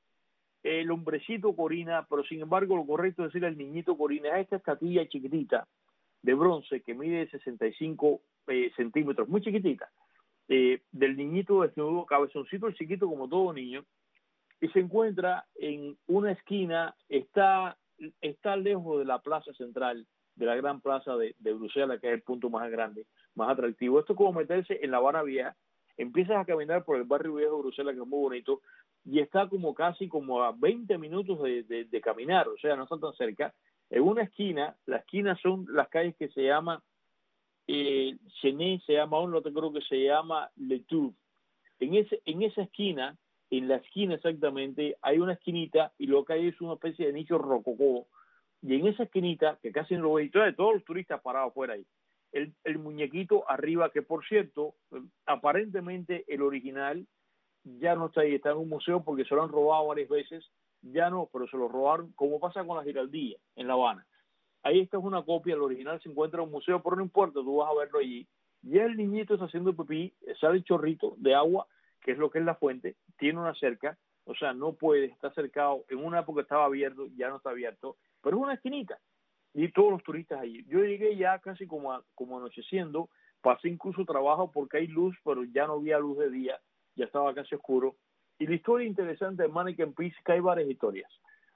el hombrecito Corina, pero sin embargo lo correcto es decir el niñito Corina. Es esta estatuilla chiquitita de bronce que mide 65 centímetros, muy chiquitita, del niñito desnudo, cabezoncito chiquito como todo niño, y se encuentra en una esquina, está lejos de la plaza central, de la gran plaza de Bruselas, que es el punto más grande, más atractivo. Esto es como meterse en La Habana Vieja, empiezas a caminar por el barrio viejo de Bruselas, que es muy bonito, y está como casi como a 20 minutos de caminar, o sea, no está tan cerca. En una esquina, las esquinas son las calles que se llama Chenet, se llama un otro, creo que se llama Le Tour. En esa esquina, en la esquina exactamente, hay una esquinita y lo que hay es una especie de nicho rococó. Y en esa esquinita, que casi no lo veis, todos los turistas parados fuera ahí, el muñequito arriba, que por cierto, aparentemente el original ya no está ahí, está en un museo porque se lo han robado varias veces, ya no, pero se lo robaron, como pasa con la Giraldilla en La Habana. Ahí esta es una copia, el original se encuentra en un museo, pero no importa, tú vas a verlo allí. Ya el niñito está haciendo pipí, sale el chorrito de agua, que es lo que es la fuente, tiene una cerca, o sea, no puede estar cercado, en una época estaba abierto, ya no está abierto, pero es una esquinita, y todos los turistas allí. Yo llegué ya casi como anocheciendo, pasé incluso trabajo porque hay luz, pero ya no había luz de día, ya estaba casi oscuro. Y la historia interesante de Mannequin Peace, que hay varias historias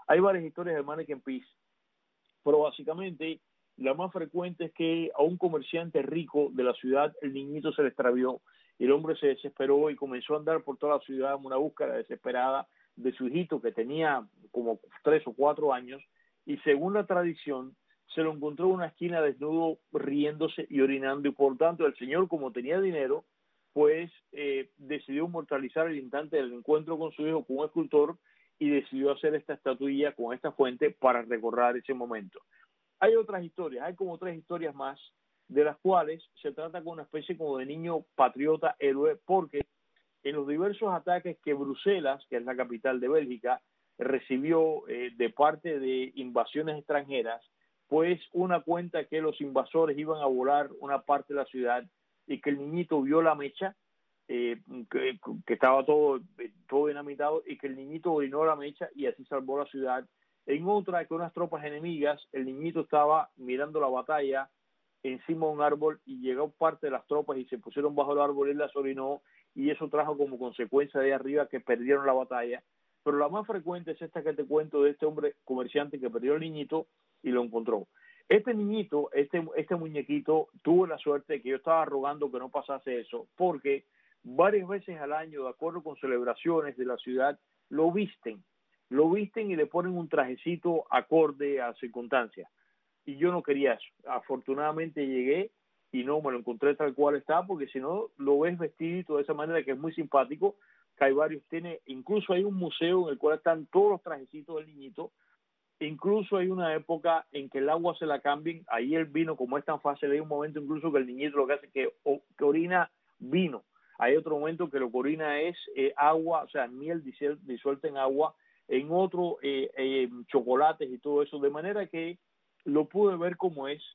de Mannequin Peace, pero básicamente la más frecuente es que a un comerciante rico de la ciudad el niñito se le extravió y el hombre se desesperó y comenzó a andar por toda la ciudad en una búsqueda desesperada de su hijito que tenía como 3 o 4 años, y según la tradición se lo encontró en una esquina desnudo riéndose y orinando, y por tanto el señor, como tenía dinero, pues decidió inmortalizar el instante del encuentro con su hijo con un escultor y decidió hacer esta estatuilla con esta fuente para recordar ese momento. Hay otras historias, hay como 3 historias más, de las cuales se trata con una especie como de niño patriota héroe, porque en los diversos ataques que Bruselas, que es la capital de Bélgica, recibió de parte de invasiones extranjeras, pues una cuenta que los invasores iban a volar una parte de la ciudad y que el niñito vio la mecha, que estaba todo dinamitado, y que el niñito orinó la mecha y así salvó la ciudad. En otra, que unas tropas enemigas, el niñito estaba mirando la batalla encima de un árbol y llegó parte de las tropas y se pusieron bajo el árbol y él las orinó, y eso trajo como consecuencia de arriba que perdieron la batalla. Pero la más frecuente es esta que te cuento de este hombre comerciante que perdió el niñito y lo encontró. Este niñito, este muñequito, tuvo la suerte que yo estaba rogando que no pasase eso, porque varias veces al año, de acuerdo con celebraciones de la ciudad, lo visten y le ponen un trajecito acorde a circunstancias. Y yo no quería eso. Afortunadamente llegué y no me lo encontré tal cual está, porque si no lo ves vestidito de esa manera, que es muy simpático, que hay varios, incluso hay un museo en el cual están todos los trajecitos del niñito. Incluso hay una época en que el agua se la cambien, ahí el vino, como es tan fácil, hay un momento incluso que el niñito lo que hace es que orina vino, hay otro momento que lo que orina es agua, o sea, miel disuelta en agua, en otro chocolates y todo eso, de manera que lo pude ver como es,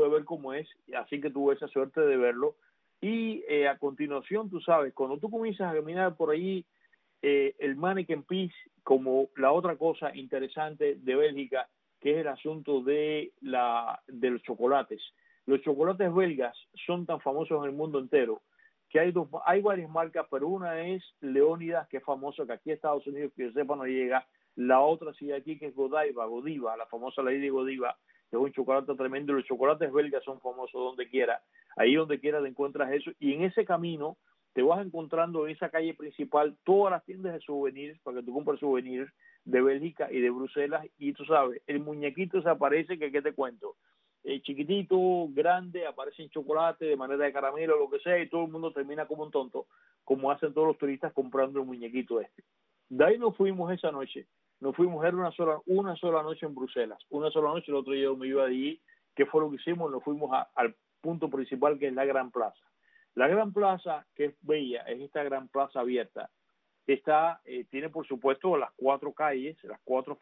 así que tuve esa suerte de verlo. Y a continuación, tú sabes, cuando tú comienzas a caminar por ahí, el Mannequin Peace, como la otra cosa interesante de Bélgica, que es el asunto de los chocolates. Los chocolates belgas son tan famosos en el mundo entero que hay varias marcas, pero una es Leónidas, que es famosa, que aquí en Estados Unidos, que yo sepa, no llega. La otra sí aquí, que es Godiva, la famosa Lady Godiva, que es un chocolate tremendo. Los chocolates belgas son famosos donde quiera. Ahí donde quiera te encuentras eso. Y en ese camino te vas encontrando en esa calle principal todas las tiendas de souvenirs, para que tú compres souvenirs de Bélgica y de Bruselas, y tú sabes, el muñequito se aparece, que ¿qué te cuento? Chiquitito, grande, aparece en chocolate, de manera de caramelo, lo que sea, y todo el mundo termina como un tonto, como hacen todos los turistas comprando el muñequito este. De ahí nos fuimos esa noche, era una sola noche en Bruselas, una sola noche. El otro día me iba de allí, que fue lo que hicimos, nos fuimos al punto principal, que es la Gran Plaza. La Gran Plaza, que es bella, es esta gran plaza abierta. Tiene por supuesto las 4 calles, las cuatro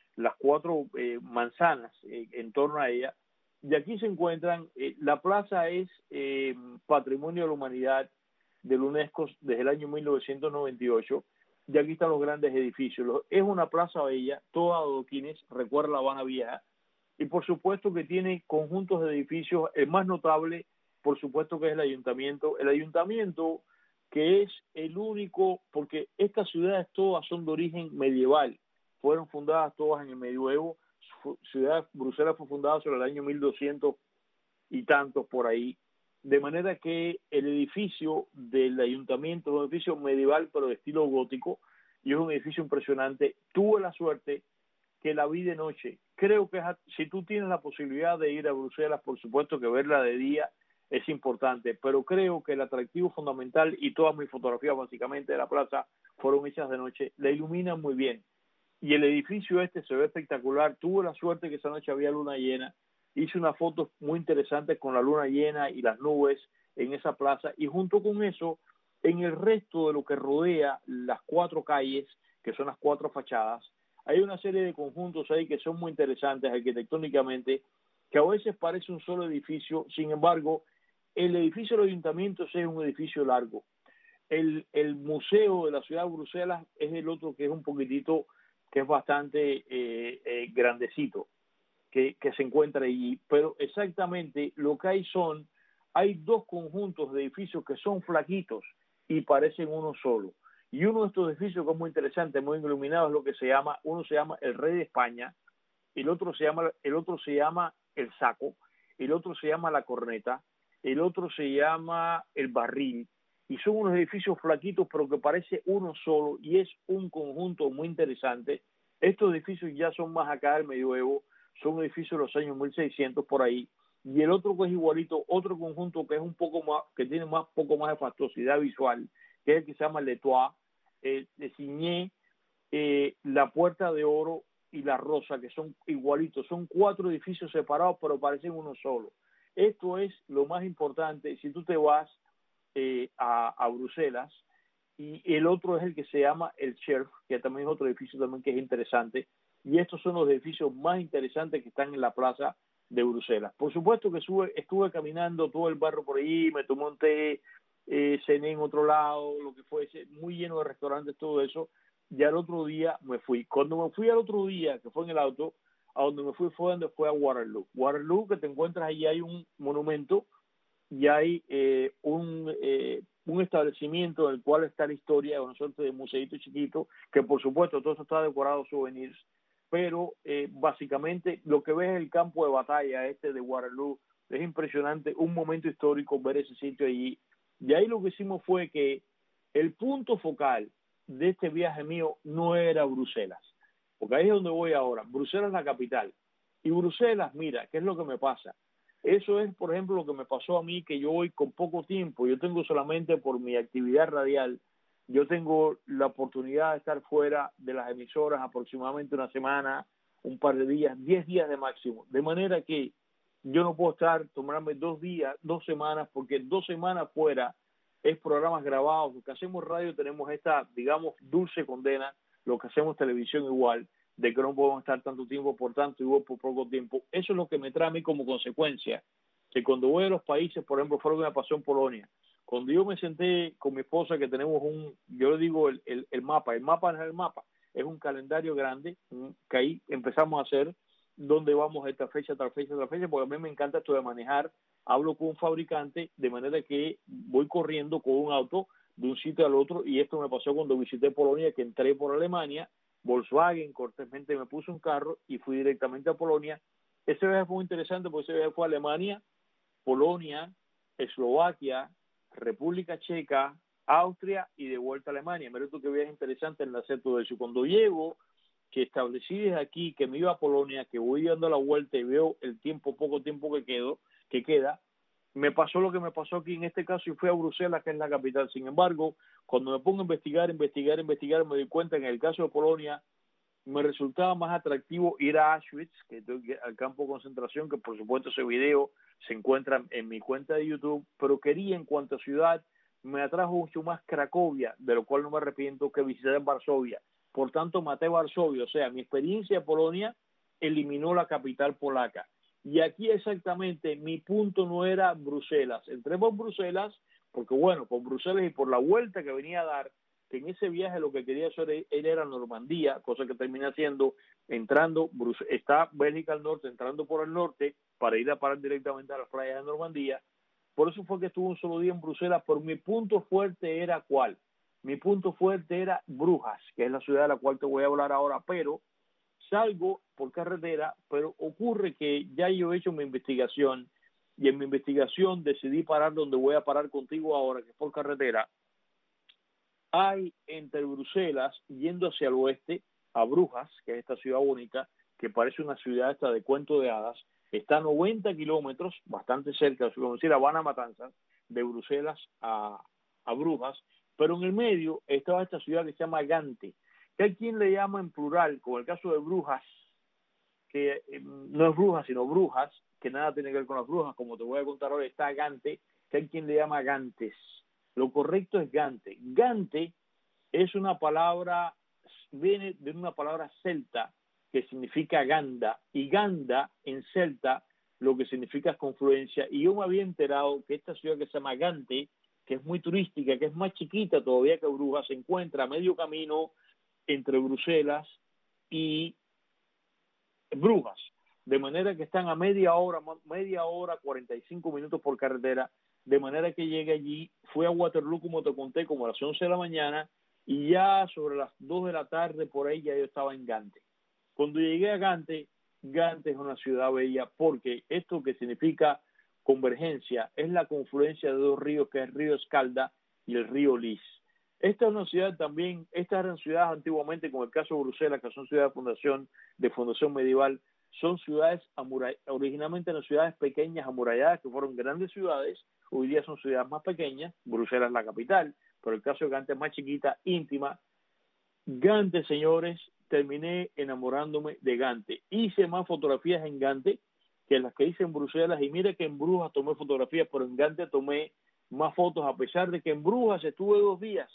manzanas en torno a ella. Y aquí se encuentran, la plaza es Patrimonio de la Humanidad del UNESCO desde el año 1998. Y aquí están los grandes edificios. Es una plaza bella, toda adoquines, recuerda La Habana Vieja. Y por supuesto que tiene conjuntos de edificios. El más notable, por supuesto, que es el ayuntamiento. El ayuntamiento, que es el único, porque estas ciudades todas son de origen medieval, fueron fundadas todas en el medioevo. Bruselas fue fundada sobre el año 1200 y tantos por ahí, de manera que el edificio del ayuntamiento es un edificio medieval pero de estilo gótico, y es un edificio impresionante. Tuve la suerte que la vi de noche. Creo que si tú tienes la posibilidad de ir a Bruselas, por supuesto que verla de día es importante, pero creo que el atractivo fundamental, y todas mis fotografías básicamente de la plaza fueron hechas de noche, la iluminan muy bien. Y el edificio se ve espectacular. Tuve la suerte que esa noche había luna llena. Hice unas fotos muy interesantes con la luna llena y las nubes en esa plaza. Y junto con eso, en el resto de lo que rodea las 4 calles, que son las 4 fachadas, Hay una serie de conjuntos ahí que son muy interesantes arquitectónicamente, que a veces parece un solo edificio. Sin embargo, el edificio del ayuntamiento es un edificio largo. El museo de la ciudad de Bruselas es el otro, que es un poquitito, que es bastante grandecito, que se encuentra allí. Pero exactamente lo que hay dos conjuntos de edificios que son flaquitos y parecen uno solo. Y uno de estos edificios que es muy interesante, muy iluminado, es lo que uno se llama el Rey de España, el otro se llama el Saco, el otro se llama la Corneta, el otro se llama el Barril, y son unos edificios flaquitos pero que parece uno solo, y es un conjunto muy interesante. Estos edificios ya son más acá del medioevo, son edificios de los años 1600 por ahí, y el otro que es igualito, otro conjunto que es un poco más, que tiene poco más de fastuosidad visual, que es el que se llama Le Toit, de Signé, la Puerta de Oro y la Rosa, que son igualitos. Son 4 edificios separados, pero parecen uno solo. Esto es lo más importante. Si tú te vas a Bruselas, y el otro es el que se llama el Cherf, que también es otro edificio también que es interesante, y estos son los edificios más interesantes que están en la plaza de Bruselas. Por supuesto que estuve caminando todo el barrio por ahí, me tomé un té, cené en otro lado, lo que fuese, muy lleno de restaurantes, todo eso. Ya el otro día me fui. Cuando me fui al otro día, que fue en el auto, a donde me fui fue a Waterloo. Waterloo, que te encuentras allí, hay un monumento y hay un establecimiento en el cual está la historia, una suerte de museíto chiquito, que por supuesto todo eso está decorado souvenirs, pero básicamente lo que ves es el campo de batalla de Waterloo. Es impresionante, un momento histórico ver ese sitio allí. Y ahí lo que hicimos fue que el punto focal de este viaje mío no era Bruselas, porque ahí es donde voy ahora. Bruselas es la capital. Y Bruselas, mira, ¿qué es lo que me pasa? Eso es, por ejemplo, lo que me pasó a mí, que yo voy con poco tiempo. Yo tengo solamente, por mi actividad radial, yo tengo la oportunidad de estar fuera de las emisoras aproximadamente una semana, un par de días, 10 días de máximo. De manera que yo no puedo tomarme 2 días, 2 semanas, porque 2 semanas fuera es programas grabados. Lo que hacemos radio tenemos esta, digamos, dulce condena, lo que hacemos televisión igual, de que no podemos estar tanto tiempo por tanto y voy por poco tiempo. Eso es lo que me trae a mí como consecuencia, que cuando voy a los países, por ejemplo, fue lo que me pasó en Polonia. Cuando yo me senté con mi esposa, que tenemos yo le digo el mapa no es el mapa, es un calendario grande, que ahí empezamos a hacer dónde vamos a esta fecha, tal fecha, tal fecha, porque a mí me encanta esto de manejar. Hablo con un fabricante, de manera que voy corriendo con un auto de un sitio al otro, y esto me pasó cuando visité Polonia, que entré por Alemania, Volkswagen cortésmente me puso un carro y fui directamente a Polonia. Ese viaje fue muy interesante porque ese viaje fue a Alemania, Polonia, Eslovaquia, República Checa, Austria y de vuelta a Alemania. Me recuerdo que viaje interesante en hacer todo eso. Cuando llego, que establecí desde aquí, que me iba a Polonia, que voy dando la vuelta y veo el poco tiempo que queda, me pasó lo que me pasó aquí en este caso y fui a Bruselas, que es la capital. Sin embargo, cuando me pongo a investigar, me doy cuenta que en el caso de Polonia me resultaba más atractivo ir a Auschwitz, al campo de concentración, que por supuesto ese video se encuentra en mi cuenta de YouTube, pero quería, en cuanto a ciudad, me atrajo mucho más Cracovia, de lo cual no me arrepiento, que visitar Varsovia. Por tanto, maté Varsovia. O sea, mi experiencia en Polonia eliminó la capital polaca. Y aquí exactamente mi punto no era Bruselas. Entré por Bruselas porque, bueno, por Bruselas y por la vuelta que venía a dar, que en ese viaje lo que quería hacer era Normandía, cosa que terminé haciendo, está Bélgica al norte, entrando por el norte para ir a parar directamente a las playas de Normandía. Por eso fue que estuve un solo día en Bruselas, pero mi punto fuerte era ¿cuál? Mi punto fuerte era Brujas, que es la ciudad de la cual te voy a hablar ahora, pero salgo por carretera, pero ocurre que ya yo he hecho mi investigación y en mi investigación decidí parar donde voy a parar contigo ahora, que es por carretera. Hay entre Bruselas, yendo hacia el oeste, a Brujas, que es esta ciudad única, que parece una ciudad esta de cuento de hadas, está a 90 kilómetros, bastante cerca, como decir, Habana Matanzas, de Bruselas a Brujas, pero en el medio estaba esta ciudad que se llama Gante, que hay quien le llama en plural, como el caso de Brujas, que no es Brujas, sino Brujas, que nada tiene que ver con las brujas, como te voy a contar ahora, está Gante, que hay quien le llama Gantes. Lo correcto es Gante. Gante es una palabra viene de una palabra celta que significa Ganda, y Ganda en celta lo que significa es confluencia, y yo me había enterado que esta ciudad que se llama Gante, que es muy turística, que es más chiquita todavía que Brujas, se encuentra a medio camino entre Bruselas y Brujas, de manera que están a media hora, 45 minutos por carretera, de manera que llegue allí. Fui a Waterloo, como te conté, como a las 11 de la mañana, y ya sobre las 2 de la tarde por ahí ya yo estaba en Gante. Cuando llegué a Gante, Gante es una ciudad bella porque esto que significa convergencia es la confluencia de dos ríos, que es el río Escalda y el río Lys. Esta es una ciudad también, estas eran ciudades antiguamente, como el caso de Bruselas, que son ciudades de fundación medieval, son ciudades originalmente eran ciudades pequeñas amuralladas, que fueron grandes ciudades, hoy día son ciudades más pequeñas. Bruselas es la capital, pero el caso de Gante es más chiquita, íntima. Gante, señores, terminé enamorándome de Gante. Hice más fotografías en Gante que las que hice en Bruselas, y mire que en Brujas tomé fotografías, pero en Gante tomé más fotos, a pesar de que en Brujas estuve 2 días,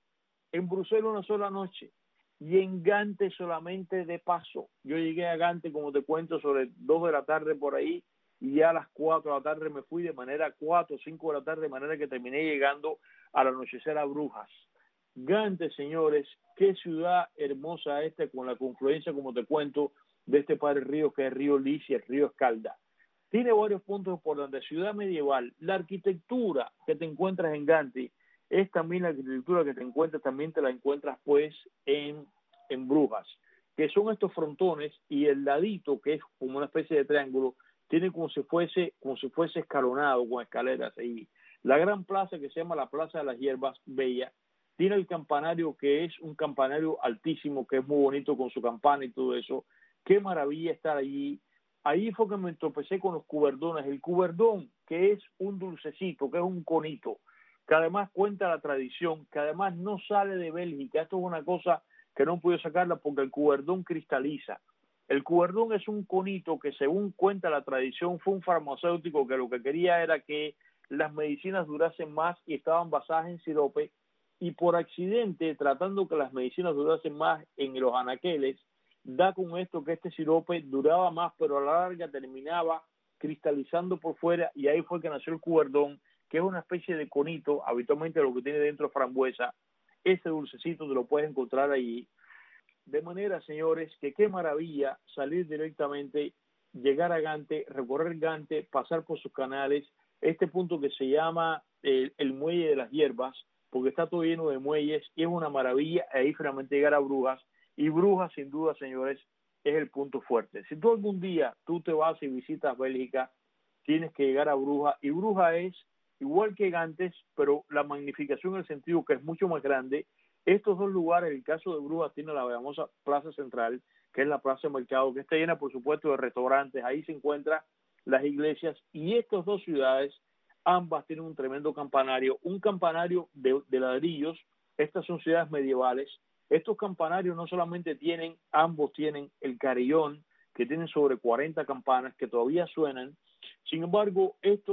en Bruselas una sola noche, y en Gante solamente de paso. Yo llegué a Gante, como te cuento, sobre 2 de la tarde por ahí, y ya a las 4 de la tarde me fui, de manera 4 o 5 de la tarde, de manera que terminé llegando al anochecer a Brujas. Gante, señores, qué ciudad hermosa esta, con la confluencia, como te cuento, de este par de ríos, que es el río Lys y el río Escalda. Tiene varios puntos importantes. Ciudad medieval, la arquitectura que te encuentras en Gante es también la arquitectura que te encuentras, también te la encuentras pues en Brujas, que son estos frontones, y el ladito, que es como una especie de triángulo, tiene como si fuese escalonado, con escaleras ahí. La gran plaza, que se llama la Plaza de las Hierbas Bellas, tiene el campanario, que es un campanario altísimo, que es muy bonito con su campana y todo eso. Qué maravilla estar allí. Ahí fue que me tropecé con los cuberdones. El cuberdón, que es un dulcecito, que es un conito, que además cuenta la tradición, que además no sale de Bélgica. Esto es una cosa que no pude sacarla porque el cuberdón cristaliza. El cuberdón es un conito que, según cuenta la tradición, fue un farmacéutico que lo que quería era que las medicinas durasen más y estaban basadas en sirope, y por accidente, tratando que las medicinas durasen más en los anaqueles, da con esto que este sirope duraba más, pero a la larga terminaba cristalizando por fuera, y ahí fue que nació el cuberdón, que es una especie de conito, habitualmente lo que tiene dentro es frambuesa. Ese dulcecito te lo puedes encontrar allí. De manera, señores, que qué maravilla salir directamente, llegar a Gante, recorrer Gante, pasar por sus canales, este punto que se llama el Muelle de las Hierbas, porque está todo lleno de muelles, y es una maravilla ahí finalmente llegar a Brujas. Y Brujas, sin duda, señores, es el punto fuerte. Si tú algún día tú te vas y visitas Bélgica, tienes que llegar a Brujas, y Brujas es igual que Gantes, pero la magnificación en el sentido que es mucho más grande. Estos dos lugares, el caso de Brujas tiene la famosa Plaza Central, que es la Plaza de Mercado, que está llena, por supuesto, de restaurantes. Ahí se encuentran las iglesias, y estas dos ciudades, ambas tienen un tremendo campanario, un campanario de ladrillos. Estas son ciudades medievales. Estos campanarios no solamente tienen, ambos tienen el carillón, que tienen sobre 40 campanas que todavía suenan. Sin embargo, el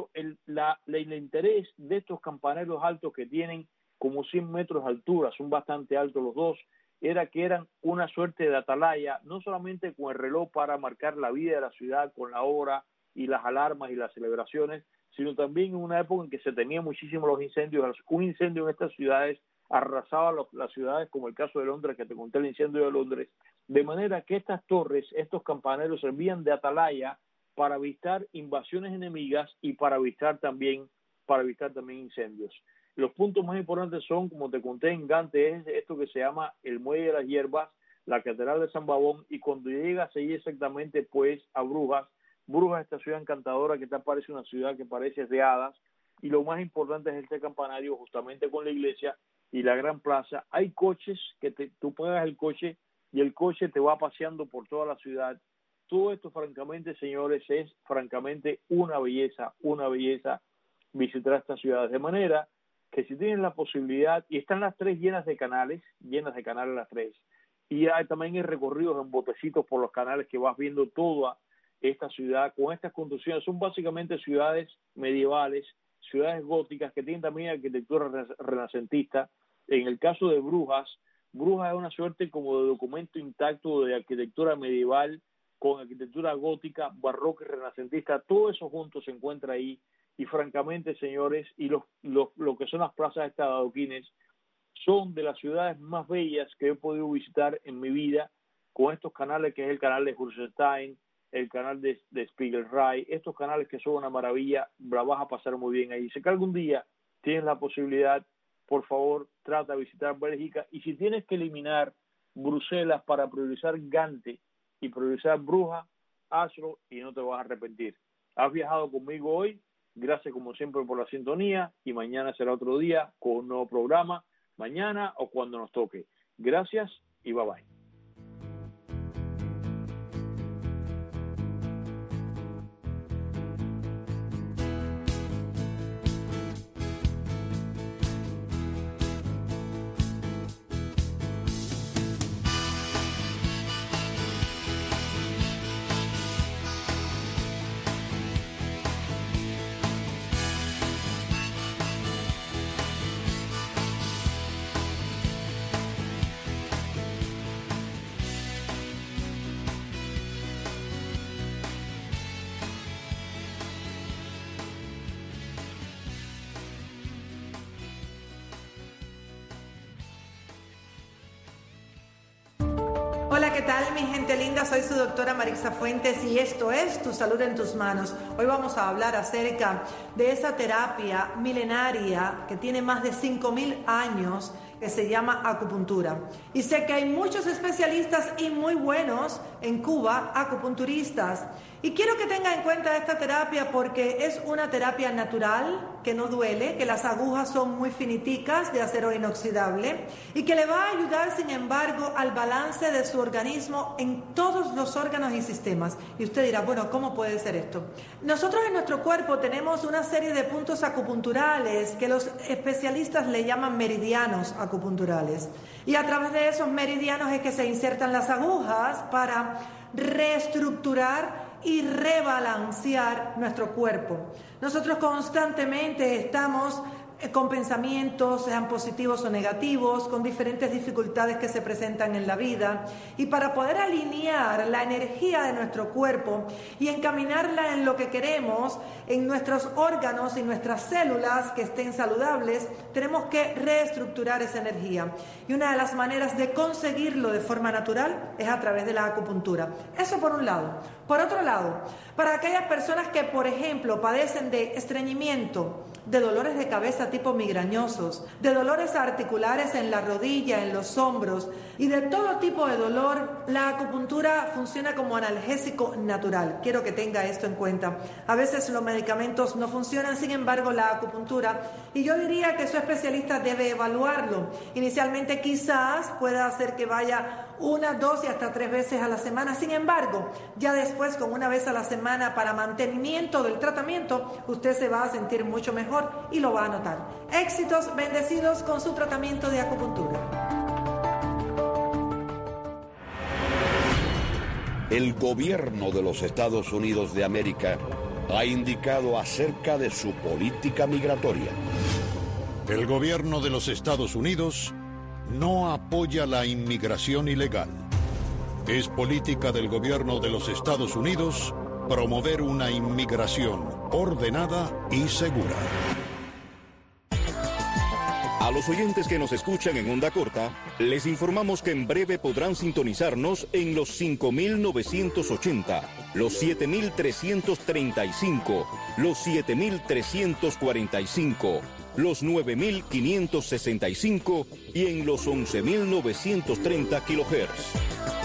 interés de estos campanarios altos, que tienen como 100 metros de altura, son bastante altos los dos, era que eran una suerte de atalaya, no solamente con el reloj para marcar la vida de la ciudad, con la hora y las alarmas y las celebraciones, sino también en una época en que se temían muchísimo los incendios. Un incendio en estas ciudades arrasaba las ciudades, como el caso de Londres, que te conté el incendio de Londres, de manera que estas torres, estos campaneros, servían de atalaya para evitar invasiones enemigas y para evitar también incendios. Los puntos más importantes son, como te conté en Gante, es esto que se llama el Muelle de las Hierbas, la Catedral de San Babón, y cuando llegas ahí exactamente pues a Brujas, esta ciudad encantadora que te parece una ciudad que parece de hadas, y lo más importante es este campanario justamente con la iglesia y la gran plaza. Hay coches que tú pagas el coche y el coche te va paseando por toda la ciudad. Todo esto, francamente, señores, es francamente una belleza visitar estas ciudades. De manera que si tienen la posibilidad, y están las tres llenas de canales las tres, y también hay recorridos en botecitos por los canales que vas viendo toda esta ciudad con estas construcciones. Son básicamente ciudades medievales, ciudades góticas que tienen también arquitectura renacentista. En el caso de Brujas, Brujas es una suerte como de documento intacto de arquitectura medieval, con arquitectura gótica, barroca y renacentista. Todo eso junto se encuentra ahí. Y francamente, señores, y lo que son las plazas estas de adoquines, son de las ciudades más bellas que he podido visitar en mi vida, con estos canales que es el canal de Hürsenstein, el canal de Spiegelrey, estos canales que son una maravilla, la vas a pasar muy bien ahí. Si que algún día tienes la posibilidad, por favor, trata de visitar Bélgica, y si tienes que eliminar Bruselas para priorizar Gante y priorizar Brujas, hazlo y no te vas a arrepentir. Has viajado conmigo hoy, gracias como siempre por la sintonía, y mañana será otro día con un nuevo programa, mañana o cuando nos toque. Gracias y bye bye. Hola, ¿qué tal, mi gente linda? Soy su doctora Marixa Fuentes y esto es Tu Salud en Tus Manos. Hoy vamos a hablar acerca de esa terapia milenaria que tiene más de 5.000 años, que se llama acupuntura. Y sé que hay muchos especialistas y muy buenos en Cuba, acupunturistas. Y quiero que tenga en cuenta esta terapia porque es una terapia natural, que no duele, que las agujas son muy finiticas, de acero inoxidable, y que le va a ayudar, sin embargo, al balance de su organismo en todos los órganos y sistemas. Y usted dirá, bueno, ¿cómo puede ser esto? Nosotros en nuestro cuerpo tenemos una serie de puntos acupunturales que los especialistas le llaman meridianos acupunturales. Y a través de esos meridianos es que se insertan las agujas para reestructurar y rebalancear nuestro cuerpo. Nosotros constantemente estamos con pensamientos, sean positivos o negativos, con diferentes dificultades que se presentan en la vida, y para poder alinear la energía de nuestro cuerpo y encaminarla en lo que queremos, en nuestros órganos y nuestras células que estén saludables, tenemos que reestructurar esa energía. Y una de las maneras de conseguirlo de forma natural es a través de la acupuntura. Eso por un lado. Por otro lado, para aquellas personas que, por ejemplo, padecen de estreñimiento, de dolores de cabeza tipo migrañosos, de dolores articulares en la rodilla, en los hombros y de todo tipo de dolor, la acupuntura funciona como analgésico natural. Quiero que tenga esto en cuenta. A veces los medicamentos no funcionan, sin embargo la acupuntura, y yo diría que su especialista debe evaluarlo. Inicialmente quizás pueda hacer que vaya 1, 2 y hasta 3 veces a la semana. Sin embargo, ya después con 1 vez a la semana para mantenimiento del tratamiento, usted se va a sentir mucho mejor y lo va a notar. Éxitos, bendecidos con su tratamiento de acupuntura. El gobierno de los Estados Unidos de América ha indicado acerca de su política migratoria. El gobierno de los Estados Unidos no apoya la inmigración ilegal. Es política del gobierno de los Estados Unidos promover una inmigración ordenada y segura. A los oyentes que nos escuchan en onda corta, les informamos que en breve podrán sintonizarnos en los 5.980, los 7.335, los 7.345, los 9.565 y en los 11.930 kHz.